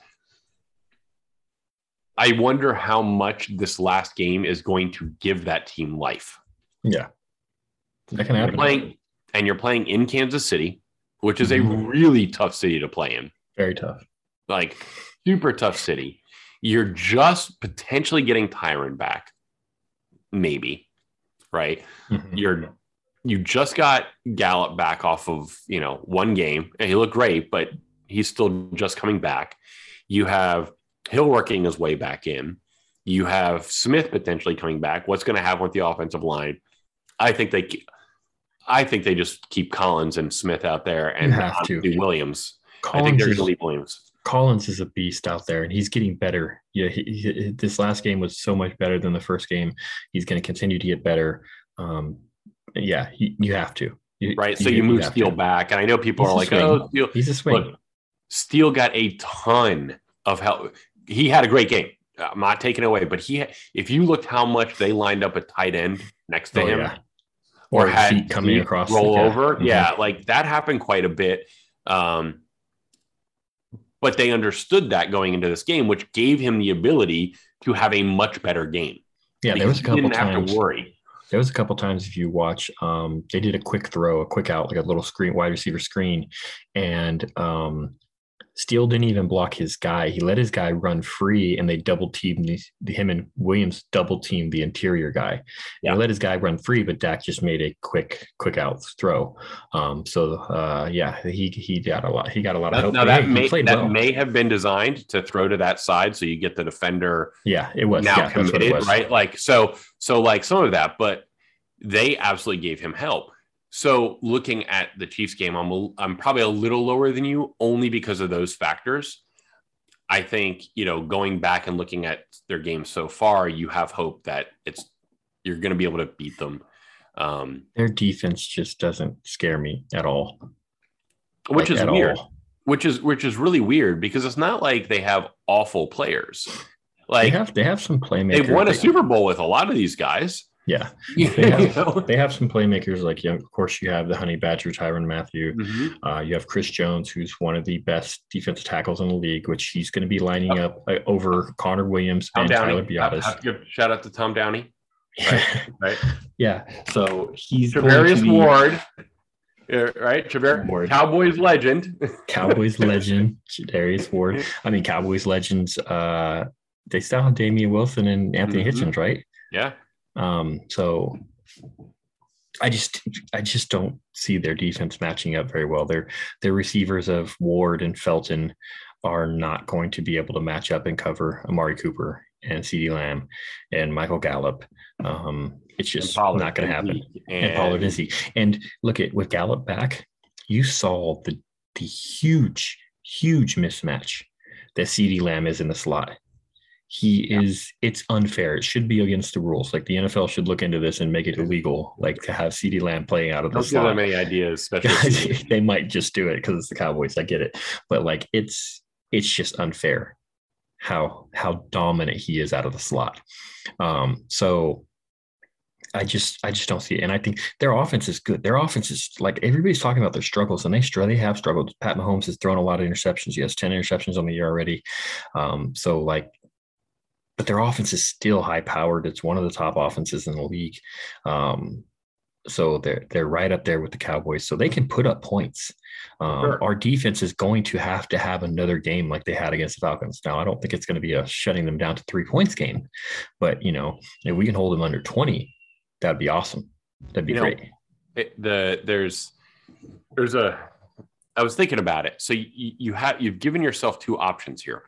I wonder how much this last game is going to give that team life. Yeah. That can happen. You're playing, and you're playing in Kansas City, which is mm-hmm. a really tough city to play in. Very tough. Like, super tough city. You're just potentially getting Tyron back. Maybe. Right? Mm-hmm. You're You just got Gallup back off of, you know, one game, and he looked great, but he's still just coming back. You have Hill working his way back in. You have Smith potentially coming back. What's going to happen with the offensive line? I think they, I think they just keep Collins and Smith out there and have to. do Williams. Collins I think they're going is, to leave Williams. Collins is a beast out there, and he's getting better. Yeah, he, he, this last game was so much better than the first game. He's going to continue to get better. Um, yeah, he, you have to. You, right? So you, you move you Steele to. back, and I know people He's are like, swing. "Oh, Steele." He's a swing. Look, Steele got a ton of help. He had a great game. I'm not taking it away, but he, if you looked how much they lined up a tight end next to oh, him, yeah. or, or had feet coming feet across, roll yeah. over, Mm-hmm. yeah, like that happened quite a bit. Um, but they understood that going into this game, which gave him the ability to have a much better game. Yeah, there was a couple he didn't times. have to worry. There was a couple times if you watch, um, they did a quick throw, a quick out, like a little screen, wide receiver screen, and um, Steele didn't even block his guy. He let his guy run free, and they double teamed the, him and Williams double teamed the interior guy. Yeah. They let his guy run free, but Dak just made a quick, quick out throw. Um, so uh, yeah, he he got a lot. He got a lot of help. Now that hey, may that well. may have been designed to throw to that side, so you get the defender. Yeah, it was now yeah, committed, that's what it was. Right? Like so, so like some of that, but they absolutely gave him help. So looking at the Chiefs game, I'm a, I'm probably a little lower than you, only because of those factors. I think, you know, going back and looking at their game so far, you have hope that it's you're going to be able to beat them. Um, their defense just doesn't scare me at all, which like, is weird. All. Which is which is really weird because it's not like they have awful players. Like they have they have some playmakers. They've won a Super Bowl with a lot of these guys. Yeah, they have, you know? they have some playmakers like, you know, of course, you have the Honey Badger, Tyrann Mathieu. Mm-hmm. Uh, you have Chris Jones, who's one of the best defensive tackles in the league, which he's going to be lining up uh, over Connor Williams Tom and Downey. Tyler Biadasz. Have to give shout out to Tom Downey. Right. right. Yeah. So he's Travarius be... Ward. Right, Traver- Ward. Cowboys legend. Cowboys legend, Darius Ward. I mean, Cowboys legends. Uh, they still have Damian Wilson and Anthony mm-hmm. Hitchens, right? Yeah. Um, so I just I just don't see their defense matching up very well. Their their receivers of Ward and Felton are not going to be able to match up and cover Amari Cooper and CeeDee Lamb and Michael Gallup. Um, it's just not going to happen. And, and Pollard and Z. And look at with Gallup back, you saw the the huge, huge mismatch that CeeDee Lamb is in the slot. He yeah. is, it's unfair. It should be against the rules. Like the N F L should look into this and make it illegal, like to have CeeDee Lamb playing out of the Don't slot. Don't give them any ideas, especially. They might just do it because it's the Cowboys. I get it. But like, it's, it's just unfair how, how dominant he is out of the slot. Um, so I just, I just don't see it. And I think their offense is good. Their offense is like, everybody's talking about their struggles, and they str- they have struggled. Pat Mahomes has thrown a lot of interceptions. He has ten interceptions on the year already. Um, so like, but their offense is still high powered. It's one of the top offenses in the league. Um, so they're, they're right up there with the Cowboys, so they can put up points. Um, sure. Our defense is going to have to have another game like they had against the Falcons. Now, I don't think it's going to be a shutting them down to three points game, but you know, if we can hold them under twenty, that'd be awesome. That'd be you great. Know, it, the there's, there's a, I was thinking about it. So you, you have, you've given yourself two options here.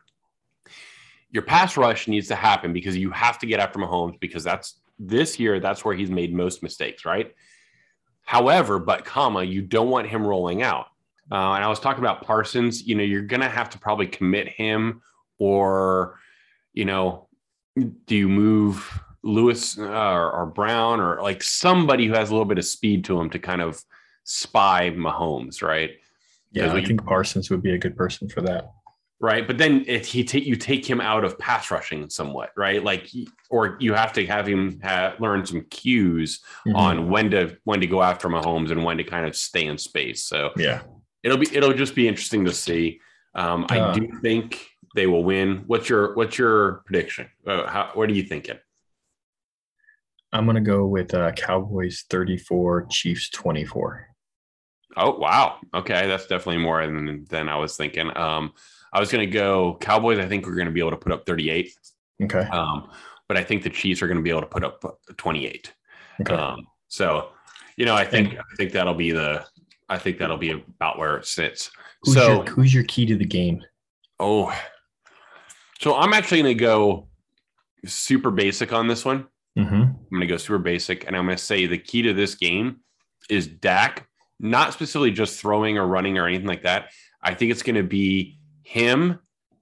Your pass rush needs to happen because you have to get after Mahomes, because that's this year, that's where he's made most mistakes, right? However, but comma, you don't want him rolling out. Uh, and I was talking about Parsons, you know, you're going to have to probably commit him, or, you know, do you move Lewis uh, or, or Brown or like somebody who has a little bit of speed to him to kind of spy Mahomes, right? Yeah, I you, think Parsons would be a good person for that. Right. But then if he ta- you take him out of pass rushing somewhat, right? Like, or you have to have him have, learn some cues mm-hmm. on when to, when to go after Mahomes and when to kind of stay in space. So yeah, it'll be, it'll just be interesting to see. Um, I uh, do think they will win. What's your, what's your prediction? Uh, how, what are you thinking? I'm going to go with uh, Cowboys thirty-four, Chiefs twenty-four. Oh, wow. Okay. That's definitely more than, than I was thinking. Um, I was going to go Cowboys. I think we're going to be able to put up thirty-eight. Okay. Um, but I think the Chiefs are going to be able to put up twenty-eight. Okay. Um, so, you know, I think, I think that'll be the, I think that'll be about where it sits. Who's so your, who's your key to the game? Oh, so I'm actually going to go super basic on this one. Mm-hmm. I'm going to go super basic, and I'm going to say the key to this game is Dak, not specifically just throwing or running or anything like that. I think it's going to be him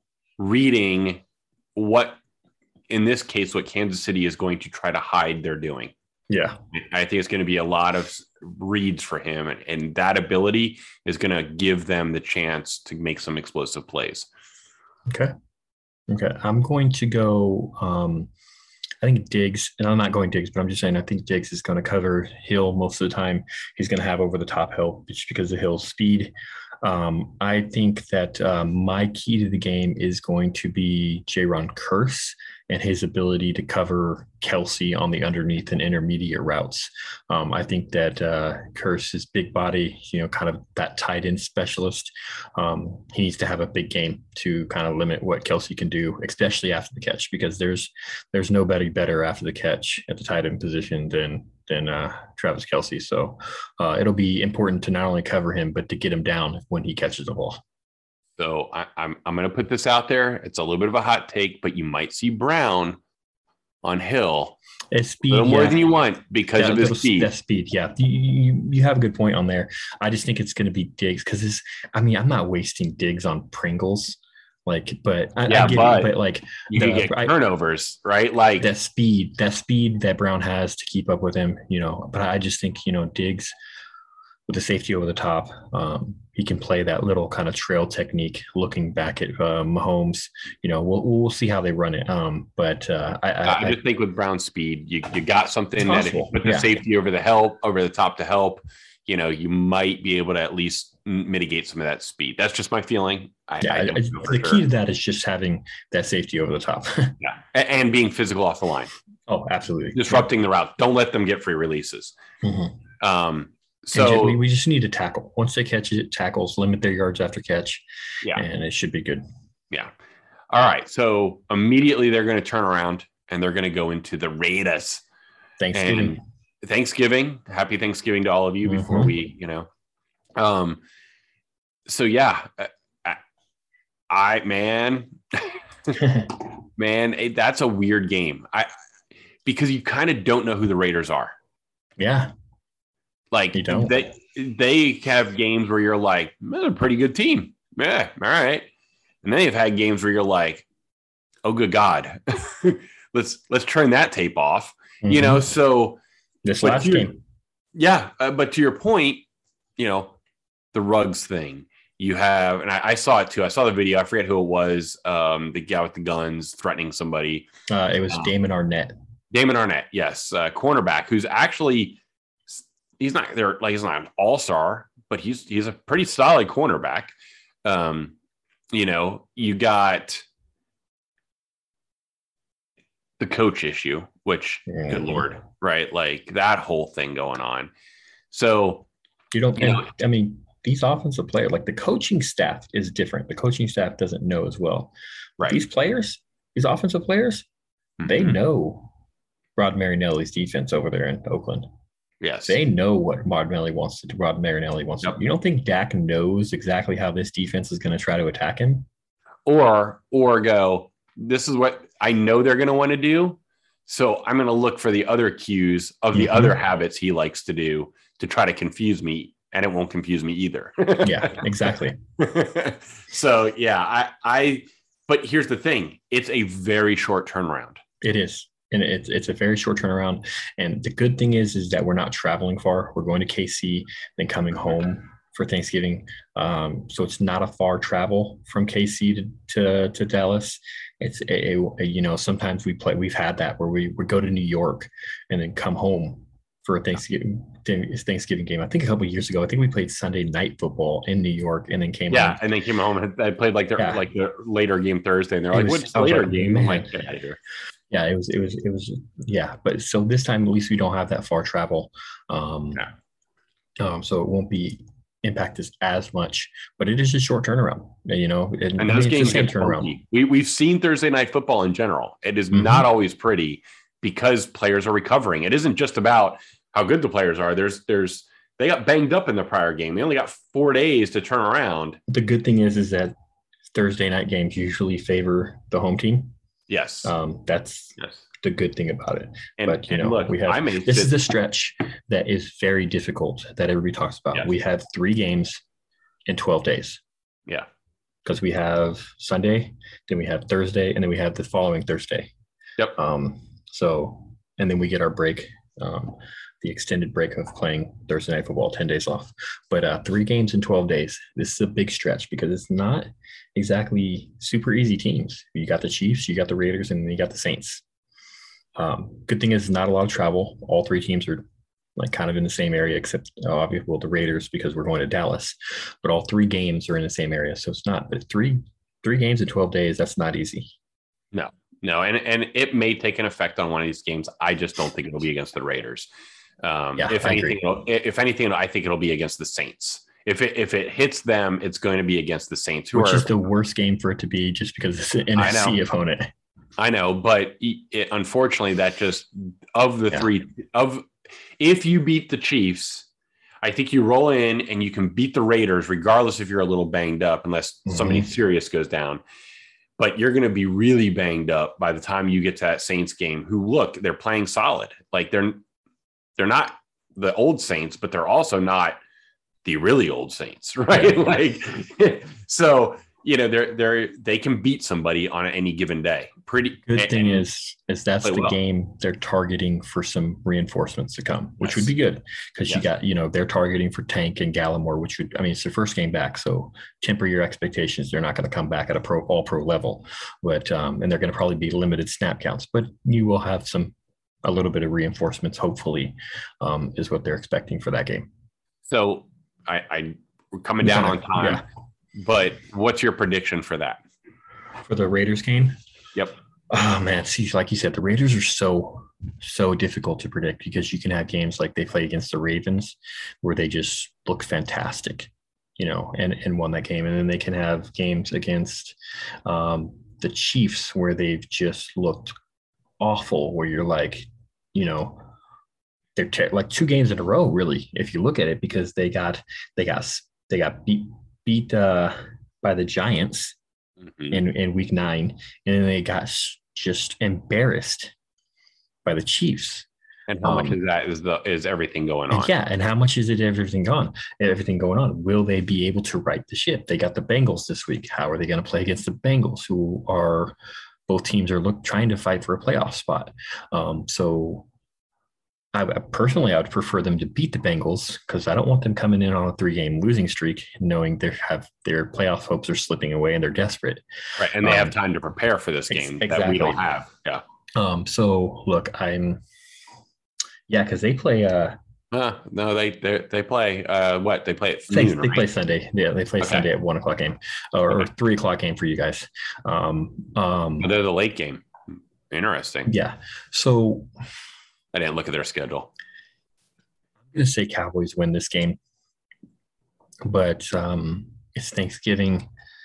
reading what, in this case, what Kansas City is going to try to hide they're doing. Yeah. I think it's going to be a lot of reads for him, and, and that ability is going to give them the chance to make some explosive plays. Okay. Okay. I'm going to go, um, I think Diggs, and I'm not going Diggs, but I'm just saying I think Diggs is going to cover Hill most of the time. He's going to have over the top help just because of Hill's speed. Um, I think that um, my key to the game is going to be Jaron Kearse and his ability to cover Kelce on the underneath and intermediate routes. Um, I think that uh, Kearse is big body, you know, kind of that tight end specialist. Um, he needs to have a big game to kind of limit what Kelce can do, especially after the catch, because there's there's nobody better after the catch at the tight end position than than uh, Travis Kelce. So uh, it'll be important to not only cover him, but to get him down when he catches the ball. So I, I'm I'm going to put this out there. It's a little bit of a hot take, but you might see Brown on Hill His speed, a little more yeah. than you want because That of his little- speed. That speed, yeah. You, you, you have a good point on there. I just think it's going to be Diggs because this. I mean, I'm not wasting Diggs on Pringles, like, but I, Yeah, I get but it. But like, You the, can get I- turnovers, right? Like that speed, that speed that Brown has to keep up with him, you know. But I just think, you know, Diggs with the safety over the top, um, he can play that little kind of trail technique. Looking back at uh, Mahomes, you know, we'll we'll see how they run it. Um, but uh, I, I, I just think with Brown's speed, you you got something that if you possible, put the yeah. safety over the help over the top to help, you know, you might be able to at least mitigate some of that speed. That's just my feeling. I, yeah, I don't I, know for the sure. key to that is just having that safety over the top. Yeah, A- and being physical off the line, Oh, absolutely. disrupting the route. Don't let them get free releases. Mhm. Um, So so we, we just need to tackle. Once they catch it, tackles, limit their yards after catch, yeah, and it should be good. yeah. All right. So immediately they're going to turn around and they're going to go into the Raiders. Thanksgiving. And Thanksgiving. Happy Thanksgiving to all of you before Mhm. we, you know. Um. So yeah, I, I man, man, it, that's a weird game. I because you kind of don't know who the Raiders are. yeah. Like You don't. they they have games where you're like, they're a pretty good team. Yeah, all right. And then they've had games where you're like, oh good God. let's let's turn that tape off. Mhm. You know, so This but last you- game. yeah, uh, but to your point, you know, the Ruggs thing. You have, and I, I saw it too. I saw the video. I forget who it was. Um, the guy with the guns threatening somebody. Uh, it was Um, Damon Arnett. Damon Arnett, yes, uh, cornerback, who's actually he's not there like he's not an all star, but he's he's a pretty solid cornerback. Um, you know, you got the coach issue, which Yeah. good lord, right? Like that whole thing going on. So You don't. you And, know- I mean, these offensive players, like the coaching staff, is different. The coaching staff doesn't know as well. right, These players, these offensive players, they Mhm. know Rod Marinelli's defense over there in Oakland. yes, They know what Rod Marinelli wants to do. Rod Marinelli wants Yep. to. You don't think Dak knows exactly how this defense is going to try to attack him? or or go. This is what I know they're going to want to do. So I'm going to look for the other cues of the Mhm. other habits he likes to do to try to confuse me, and it won't confuse me either. Yeah, exactly. So yeah, I I. But here's the thing: it's a very short turnaround. It is. And it's it's a very short turnaround. And the good thing is, is that we're not traveling far. We're going to K C, then coming home for Thanksgiving. Um, so it's not a far travel from K C to to, to Dallas. It's a, a, a, you know, sometimes we play, we've had that where we we go to New York and then come home for a Thanksgiving Thanksgiving game. I think a couple of years ago, I think we played Sunday night football in New York and then came Yeah, home. and then came home and I played like their Yeah. like the later game Thursday, and they're It like, was- "What's I was later like, game?" I'm man. like, "Get out of here." Yeah, it was, it was, it was, yeah. But so this time, at least we don't have that far travel. Um, Yeah. um, so it won't be impact us as much, but it is a short turnaround, you know, and, And I those mean, games it's the same get turnaround. funky. We we've seen Thursday night football in general. It is Mhm. not always pretty because players are recovering. It isn't just about how good the players are. There's there's they got banged up in the prior game. They only got four days to turn around. The good thing is, is that Thursday night games usually favor the home team. Yes. Um, that's yes. the good thing about it. And, but you and know, look, we have I may this sit- is the stretch that is very difficult that everybody talks about. Yes. We have three games in twelve days. yeah. because we have Sunday, then we have Thursday, and then we have the following Thursday. Yep. Um, so, and then we get our break, um, the extended break of playing Thursday night football, ten days off. But uh, three games in twelve days. This is a big stretch because it's not exactly super easy teams. You got the Chiefs, you got the Raiders, and then you got the Saints. Um, good thing is not a lot of travel. All three teams are like kind of in the same area, except uh, obviously well, the Raiders because we're going to Dallas. But all three games are in the same area, so it's not. But three three games in twelve days, that's not easy. No, no, and and it may take an effect on one of these games. I just don't think it'll be against the Raiders. Um, yeah, if I anything, agree. if anything, I think it'll be against the Saints. If it if it hits them, it's going to be against the Saints, who which are, is the worst game for it to be, just because it's an N F C opponent. I know, but it, unfortunately, that just of the yeah. three of if you beat the Chiefs, I think you roll in and you can beat the Raiders, regardless if you're a little banged up, unless mm-hmm. somebody serious goes down. But you're going to be really banged up by the time you get to that Saints game. Who look, they're playing solid, like they're. They're not the old Saints, but they're also not the really old Saints, right? like, so you know, they're they're they can beat somebody on any given day. Pretty good and, thing and is is that's the well. game they're targeting for some reinforcements to come, which yes. would be good because yes. you got you know they're targeting for Tank and Gallimore, which would I mean it's their first game back, so temper your expectations. They're not going to come back at a pro all pro level, but um, and they're going to probably be limited snap counts, but you will have some. A little bit of reinforcements, hopefully, um, is what they're expecting for that game. So I, I we're coming down on time, yeah. but what's your prediction for that? For the Raiders game? Yep. Oh man, see, like you said, the Raiders are so so difficult to predict because you can have games like they play against the Ravens where they just look fantastic, you know, and and won that game, and then they can have games against um, the Chiefs where they've just looked awful, where you're like, you know, they're ter- like two games in a row, really, if you look at it, because they got they got they got beat beat uh, by the Giants mm-hmm. in in week nine, and then they got just embarrassed by the Chiefs. And how um, much of that is the is everything going on? Yeah, and how much is it everything gone? Everything going on. Will they be able to right the ship? They got the Bengals this week. How are they going to play against the Bengals, who are both teams are look trying to fight for a playoff spot. Um, so I, I personally, I would prefer them to beat the Bengals because I don't want them coming in on a three-game losing streak, knowing they have their playoff hopes are slipping away and they're desperate. Right, and they um, have time to prepare for this game exactly. that we don't have. Yeah. Um. So look, I'm. Yeah, because they play. Uh, Uh, no, they they they play. Uh, what they play at they, noon, they right? play Sunday. Yeah, they play okay. Sunday at one o'clock game, or, okay. or three o'clock game for you guys. Um, um, oh, they're the late game. Interesting. Yeah. So I didn't look at their schedule. I'm gonna say Cowboys win this game, but um, it's Thanksgiving.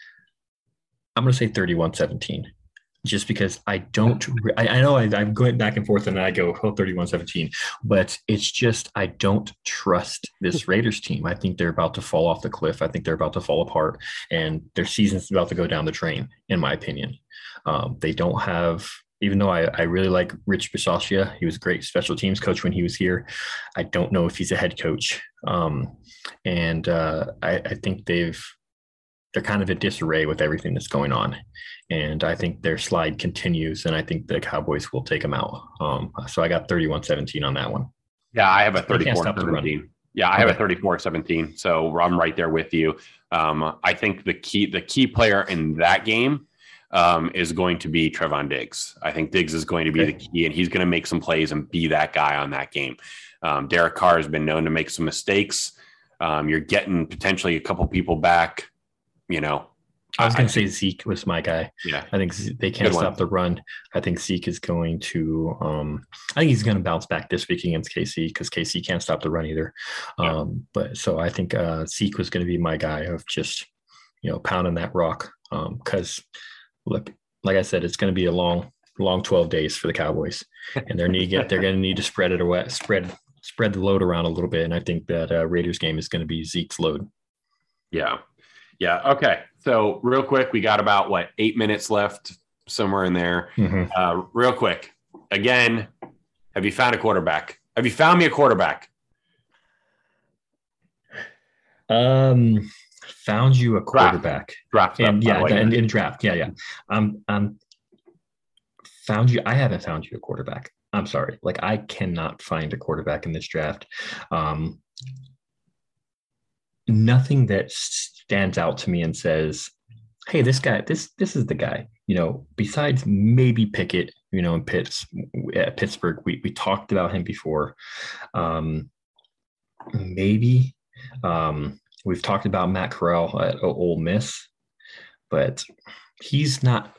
I'm gonna say thirty-one seventeen. Just because I don't, I, I know I, I'm going back and forth and I go, oh, thirty-one seventeen, but it's just, I don't trust this Raiders team. I think they're about to fall off the cliff. I think they're about to fall apart and their season's about to go down the drain, in my opinion. Um, they don't have, even though I, I really like Rich Bisaccia, he was a great special teams coach when he was here. I don't know if he's a head coach. Um, and uh, I, I think they've, they're kind of in disarray with everything that's going on. And I think their slide continues, and I think the Cowboys will take them out. Um, so I got thirty-one seventeen on that one. Yeah, I have a thirty-four seventeen. Yeah, I have okay. a thirty-four seventeen. So I'm right there with you. Um, I think the key the key player in that game um, is going to be Trevon Diggs. I think Diggs is going to be okay. the key, and he's going to make some plays and be that guy on that game. Um, Derek Carr has been known to make some mistakes. Um, you're getting potentially a couple people back, you know. I was going to say Zeke was my guy. Yeah. I think they can't stop the run. I think Zeke is going to um, – I think he's going to bounce back this week against K C because K C can't stop the run either. Yeah. Um, but so I think uh, Zeke was going to be my guy of just, you know, pounding that rock because, um, look, like I said, it's going to be a long, long twelve days for the Cowboys. And they're, need get, they're going to need to spread it away, spread, spread the load around a little bit. And I think that uh, Raiders game is going to be Zeke's load. Yeah. Yeah. Okay. So real quick, we got about what, eight minutes left somewhere in there. Mm-hmm. Uh, real quick. Again, have you found a quarterback? Have you found me a quarterback? Um, found you a quarterback. Draft, draft and stuff, yeah, in, in draft. Yeah, yeah. Um, um, found you. I haven't found you a quarterback. I'm sorry. Like I cannot find a quarterback in this draft. Um, nothing that stands out to me and says, hey, this guy, this this is the guy. You know, besides maybe Pickett, you know, in Pitts, at Pittsburgh, we we talked about him before. Um, maybe um, we've talked about Matt Corral at Ole Miss, but he's not.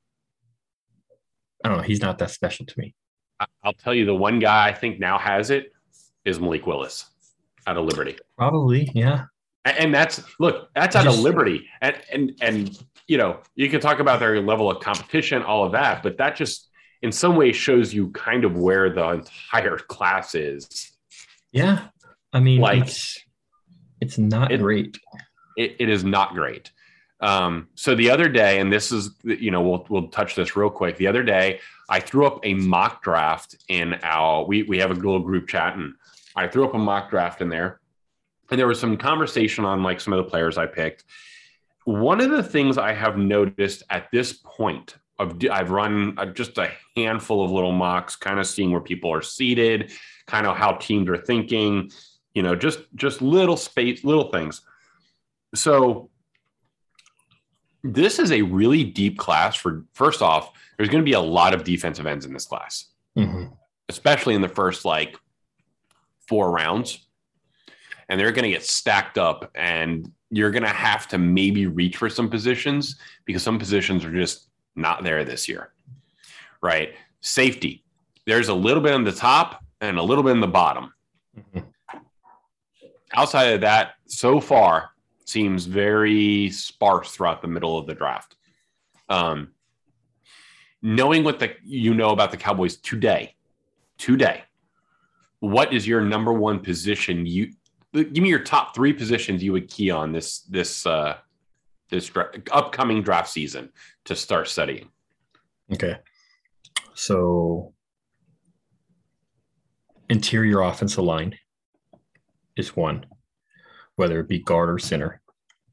I don't know. He's not that special to me. I'll tell you, the one guy I think now has it is Malik Willis out of Liberty. Probably, yeah. And that's look, that's out of Liberty, and and and you know, you can talk about their level of competition, all of that, but that just in some ways shows you kind of where the entire class is. Yeah, I mean, like it's it's not it, great. It, it is not great. Um, so the other day, and this is, you know, we'll we'll touch this real quick. The other day, I threw up a mock draft in our we we have a little group chat, and I threw up a mock draft in there. And there was some conversation on like some of the players I picked. One of the things I have noticed at this point of I've run just a handful of little mocks, kind of seeing where people are seated, kind of how teams are thinking, you know, just just little space, little things. So this is a really deep class. For first off, there's going to be a lot of defensive ends in this class, mm-hmm. especially in the first like four rounds. And they're going to get stacked up, and you're going to have to maybe reach for some positions because some positions are just not there this year, right? Safety, there's a little bit on the top and a little bit in the bottom. Mm-hmm. Outside of that, so far, seems very sparse throughout the middle of the draft. Um, knowing what the you know about the Cowboys today, today, what is your number one position you – give me your top three positions you would key on this this uh, this dra- upcoming draft season to start studying. Okay, so interior offensive line is one, whether it be guard or center.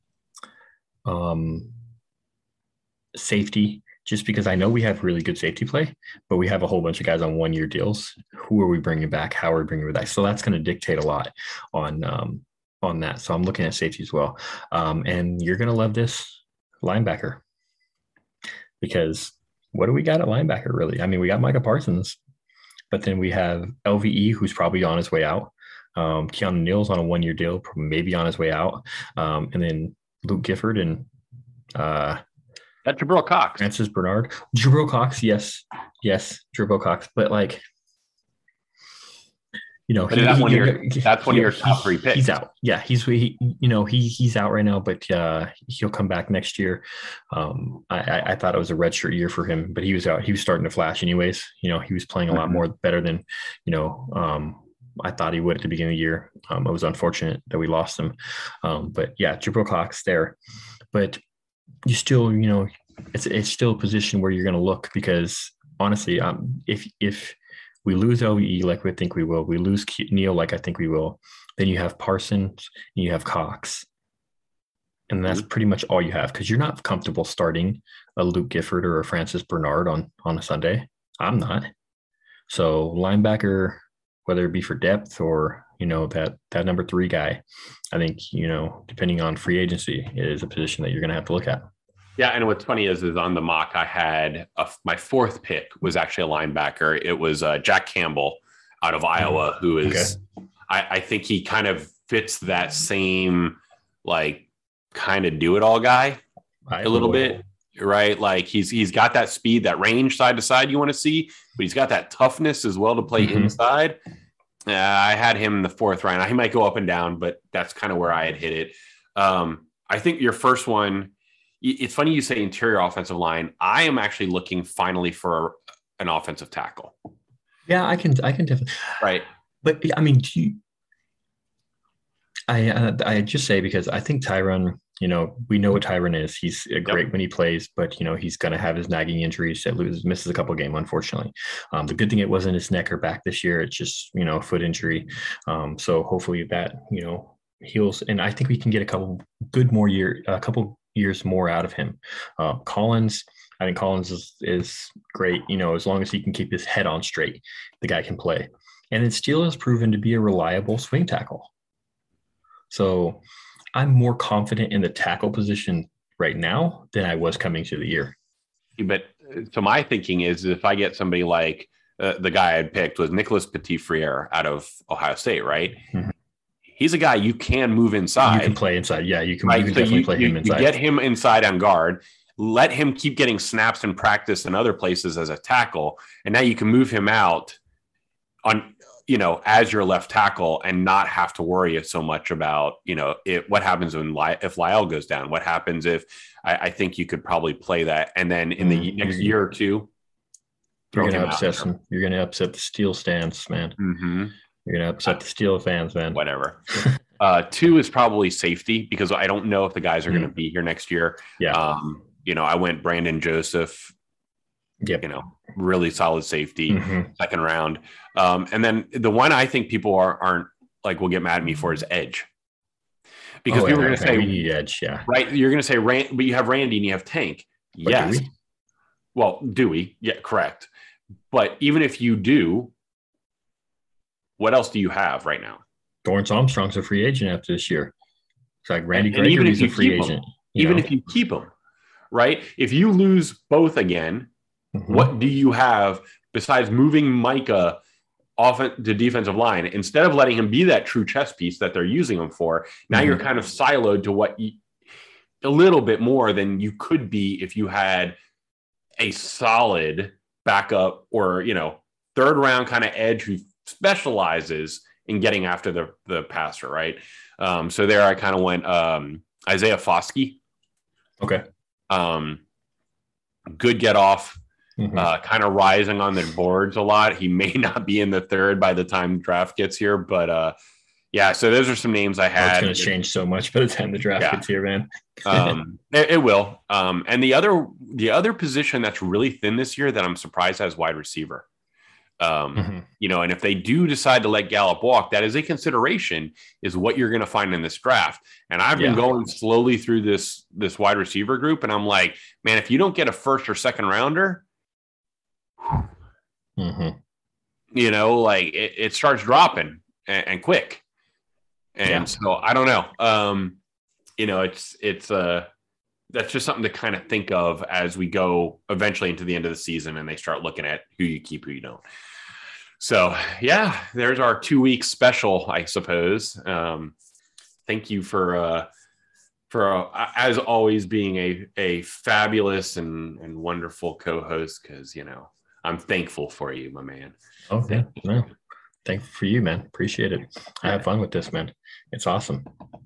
Um, safety, just because I know we have really good safety play, but we have a whole bunch of guys on one-year deals. Who are we bringing back? How are we bringing back? So that's going to dictate a lot on um, on that. So I'm looking at safety as well. Um, and you're going to love this linebacker because what do we got at linebacker, really? I mean, we got Micah Parsons, but then we have L V E, who's probably on his way out. Um, Keanu Neal's on a one-year deal, maybe on his way out. Um, and then Luke Gifford and uh, – That's Jabril Cox. Francis Bernard. Jabril Cox, yes. Yes, Jabril Cox. But, like, you know, he, that's, he, one he, your, that's one he, of your top three picks. He's out. Yeah, he's, he, you know, he he's out right now, but uh, he'll come back next year. Um, I, I thought it was a redshirt year for him, but he was out. He was starting to flash anyways. You know, he was playing a lot more better than, you know, um, I thought he would at the beginning of the year. Um, it was unfortunate that we lost him. Um, but, yeah, Jabril Cox there. But you still, you know, it's it's still a position where you're going to look because honestly, um, if if we lose L V E like we think we will, we lose Neal like I think we will, then you have Parsons and you have Cox, and that's pretty much all you have because you're not comfortable starting a Luke Gifford or a Francis Bernard on on a Sunday. I'm not. So linebacker, whether it be for depth or you know that that number three guy, I think you know depending on free agency is a position that you're going to have to look at. Yeah, and what's funny is, is on the mock I had a, my fourth pick was actually a linebacker. It was uh, Jack Campbell out of Iowa, who is okay. I, I think he kind of fits that same like kind of do it all guy I a little bit, right? Like he's he's got that speed, that range side to side you want to see, but he's got that toughness as well to play mm-hmm. inside. Uh, I had him in the fourth round. He might go up and down, but that's kind of where I had hit it. Um, I think your first one. It's funny you say interior offensive line. I am actually looking finally for an offensive tackle. Yeah, I can. I can definitely. Right, but I mean, do you, I uh, I just say because I think Tyron. You know, we know what Tyron is. He's great yep. when he plays, but you know he's going to have his nagging injuries that loses misses a couple of games, unfortunately. Um, the good thing it wasn't his neck or back this year. It's just you know a foot injury. Um, so hopefully that you know he'll, and I think we can get a couple good more year, a couple years more out of him. Uh, Collins, I think Collins is is great. You know, as long as he can keep his head on straight, the guy can play. And then Steele has proven to be a reliable swing tackle. So I'm more confident in the tackle position right now than I was coming to the year. But so my thinking is, if I get somebody like uh, the guy I had picked was Nicholas Petit-Frere out of Ohio State, right? Mm-hmm. He's a guy you can move inside. You can play inside. Yeah, you can, right? you can so definitely you, play you, him inside. You get him inside on guard. Let him keep getting snaps in practice and other places as a tackle. And now you can move him out on, you know, as your left tackle and not have to worry so much about, you know, it, what happens when, if Lyle goes down, what happens if I, I think you could probably play that. And then in the mm-hmm. next year or two, you're going to upset some, you're going to upset the Steel stands, man. Mm-hmm. You're going to upset the Steel fans, man. Whatever. uh, two is probably safety, because I don't know if the guys are mm-hmm. going to be here next year. Yeah. Um, you know, I went Brandon Joseph, yep. you know, really solid safety, mm-hmm. second round. Um, and then the one I think people are, aren't like, will get mad at me for is edge. Because oh, people yeah, are going to say, we need edge, yeah. Right. You're going to say, Rand, but you have Randy and you have Tank. But yes. We? Well, Dewey. Yeah, correct. But even if you do, what else do you have right now? Dorrance Armstrong's a free agent after this year. It's like Randy and, and even if you a free keep agent. Him, even know? if you keep him, right? If you lose both again, mm-hmm. what do you have besides moving Micah off to defensive line? Instead of letting him be that true chess piece that they're using him for, now mm-hmm. you're kind of siloed to what you, a little bit more than you could be if you had a solid backup or, you know, third round kind of edge who specializes in getting after the, the passer, right? Um, so there I kind of went um, Isaiah Foskey. Okay. Um, good get off, mm-hmm. uh, kind of rising on the boards a lot. He may not be in the third by the time draft gets here, but uh, yeah, so those are some names I had. Oh, it's going to change so much by the time the draft yeah. gets here, man. um, it, it will. Um, and the other, the other position that's really thin this year that I'm surprised has wide receiver. Um, mm-hmm. You know, and if they do decide to let Gallup walk, that is a consideration, is what you're going to find in this draft. And I've been yeah. going slowly through this, this wide receiver group. And I'm like, man, if you don't get a first or second rounder, mm-hmm. you know, like it, it starts dropping and, and quick. And yeah. so I don't know. Um, you know, it's, it's, uh, that's just something to kind of think of as we go eventually into the end of the season and they start looking at who you keep, who you don't. So yeah, there's our two week special, I suppose. Um, thank you for, uh, for, uh, as always, being a, a fabulous and, and wonderful co-host. Cause you know, I'm thankful for you, my man. Oh yeah. No, thankful for you, man. Appreciate it. I have fun with this, man. It's awesome.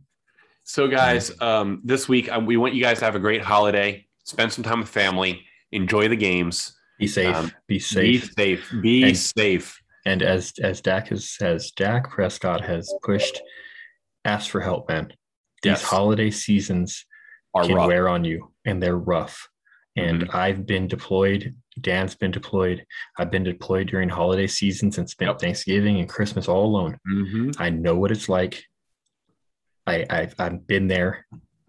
So guys, um, this week, um, we want you guys to have a great holiday, spend some time with family, enjoy the games. Be safe, um, be safe, be safe, be and, safe. And as, as Dak has, as Dak Prescott has pushed, ask for help, man. These yes. holiday seasons Are can rough. wear on you and they're rough. And mm-hmm. I've been deployed. Dan's been deployed. I've been deployed during holiday seasons and spent yep. Thanksgiving and Christmas all alone. Mm-hmm. I know what it's like. I, I've, I've been there.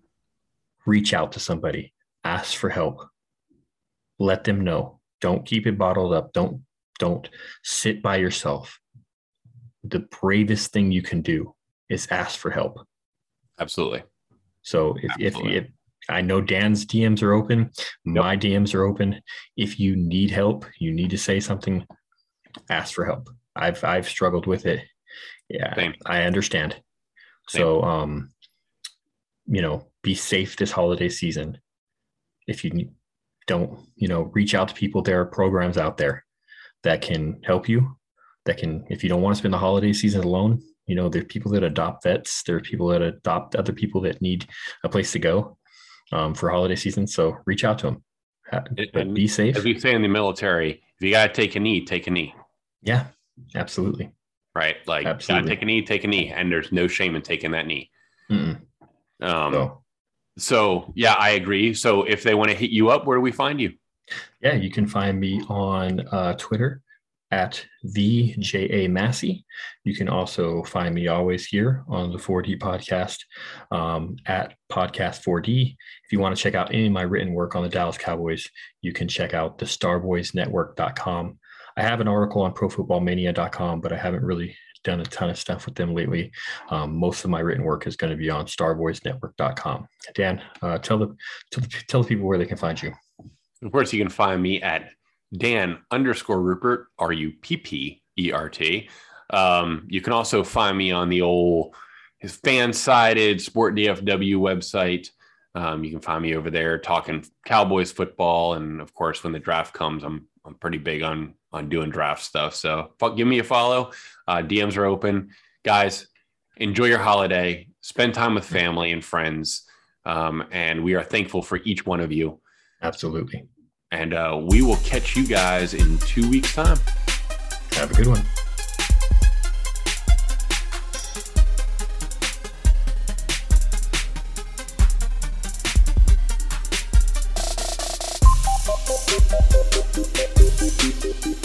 Reach out to somebody. Ask for help. Let them know. Don't keep it bottled up. Don't don't sit by yourself. The bravest thing you can do is ask for help. Absolutely. So if Absolutely. if, if I know Dan's D Ms are open, yep. my D Ms are open. If you need help, you need to say something, ask for help. I've I've struggled with it. Yeah, Same. I understand. So, um, you know, be safe this holiday season. If you don't, you know, reach out to people. There are programs out there that can help you, that can, if you don't want to spend the holiday season alone, you know, there are people that adopt vets. There are people that adopt other people that need a place to go um, for holiday season. So reach out to them, but and be safe. As we say in the military, if you got to take a knee, take a knee. Yeah, absolutely. Right. Like, Absolutely. gotta take a knee, take a knee. And there's no shame in taking that knee. Mm-mm. Um, so. so, yeah, I agree. So if they want to hit you up, where do we find you? Yeah, you can find me on uh, Twitter at the J A Massey. You can also find me always here on the four D podcast um, at podcast four D. If you want to check out any of my written work on the Dallas Cowboys, you can check out the starboys network dot com. I have an article on pro football mania dot com, but I haven't really done a ton of stuff with them lately. Um, most of my written work is going to be on starboys network dot com. Dan, uh, tell the tell the tell the people where they can find you. Of course, you can find me at Dan underscore Rupert, R U P P E R T. Um, you can also find me on the old his fan-sided Sport D F W website. Um, you can find me over there talking Cowboys football, and of course, when the draft comes, I'm I'm pretty big on on doing draft stuff. So give me a follow. Uh, D Ms are open, guys. Enjoy your holiday. Spend time with family and friends, um, and we are thankful for each one of you. Absolutely. And uh, we will catch you guys in two weeks' time. Have a good one. Thank you.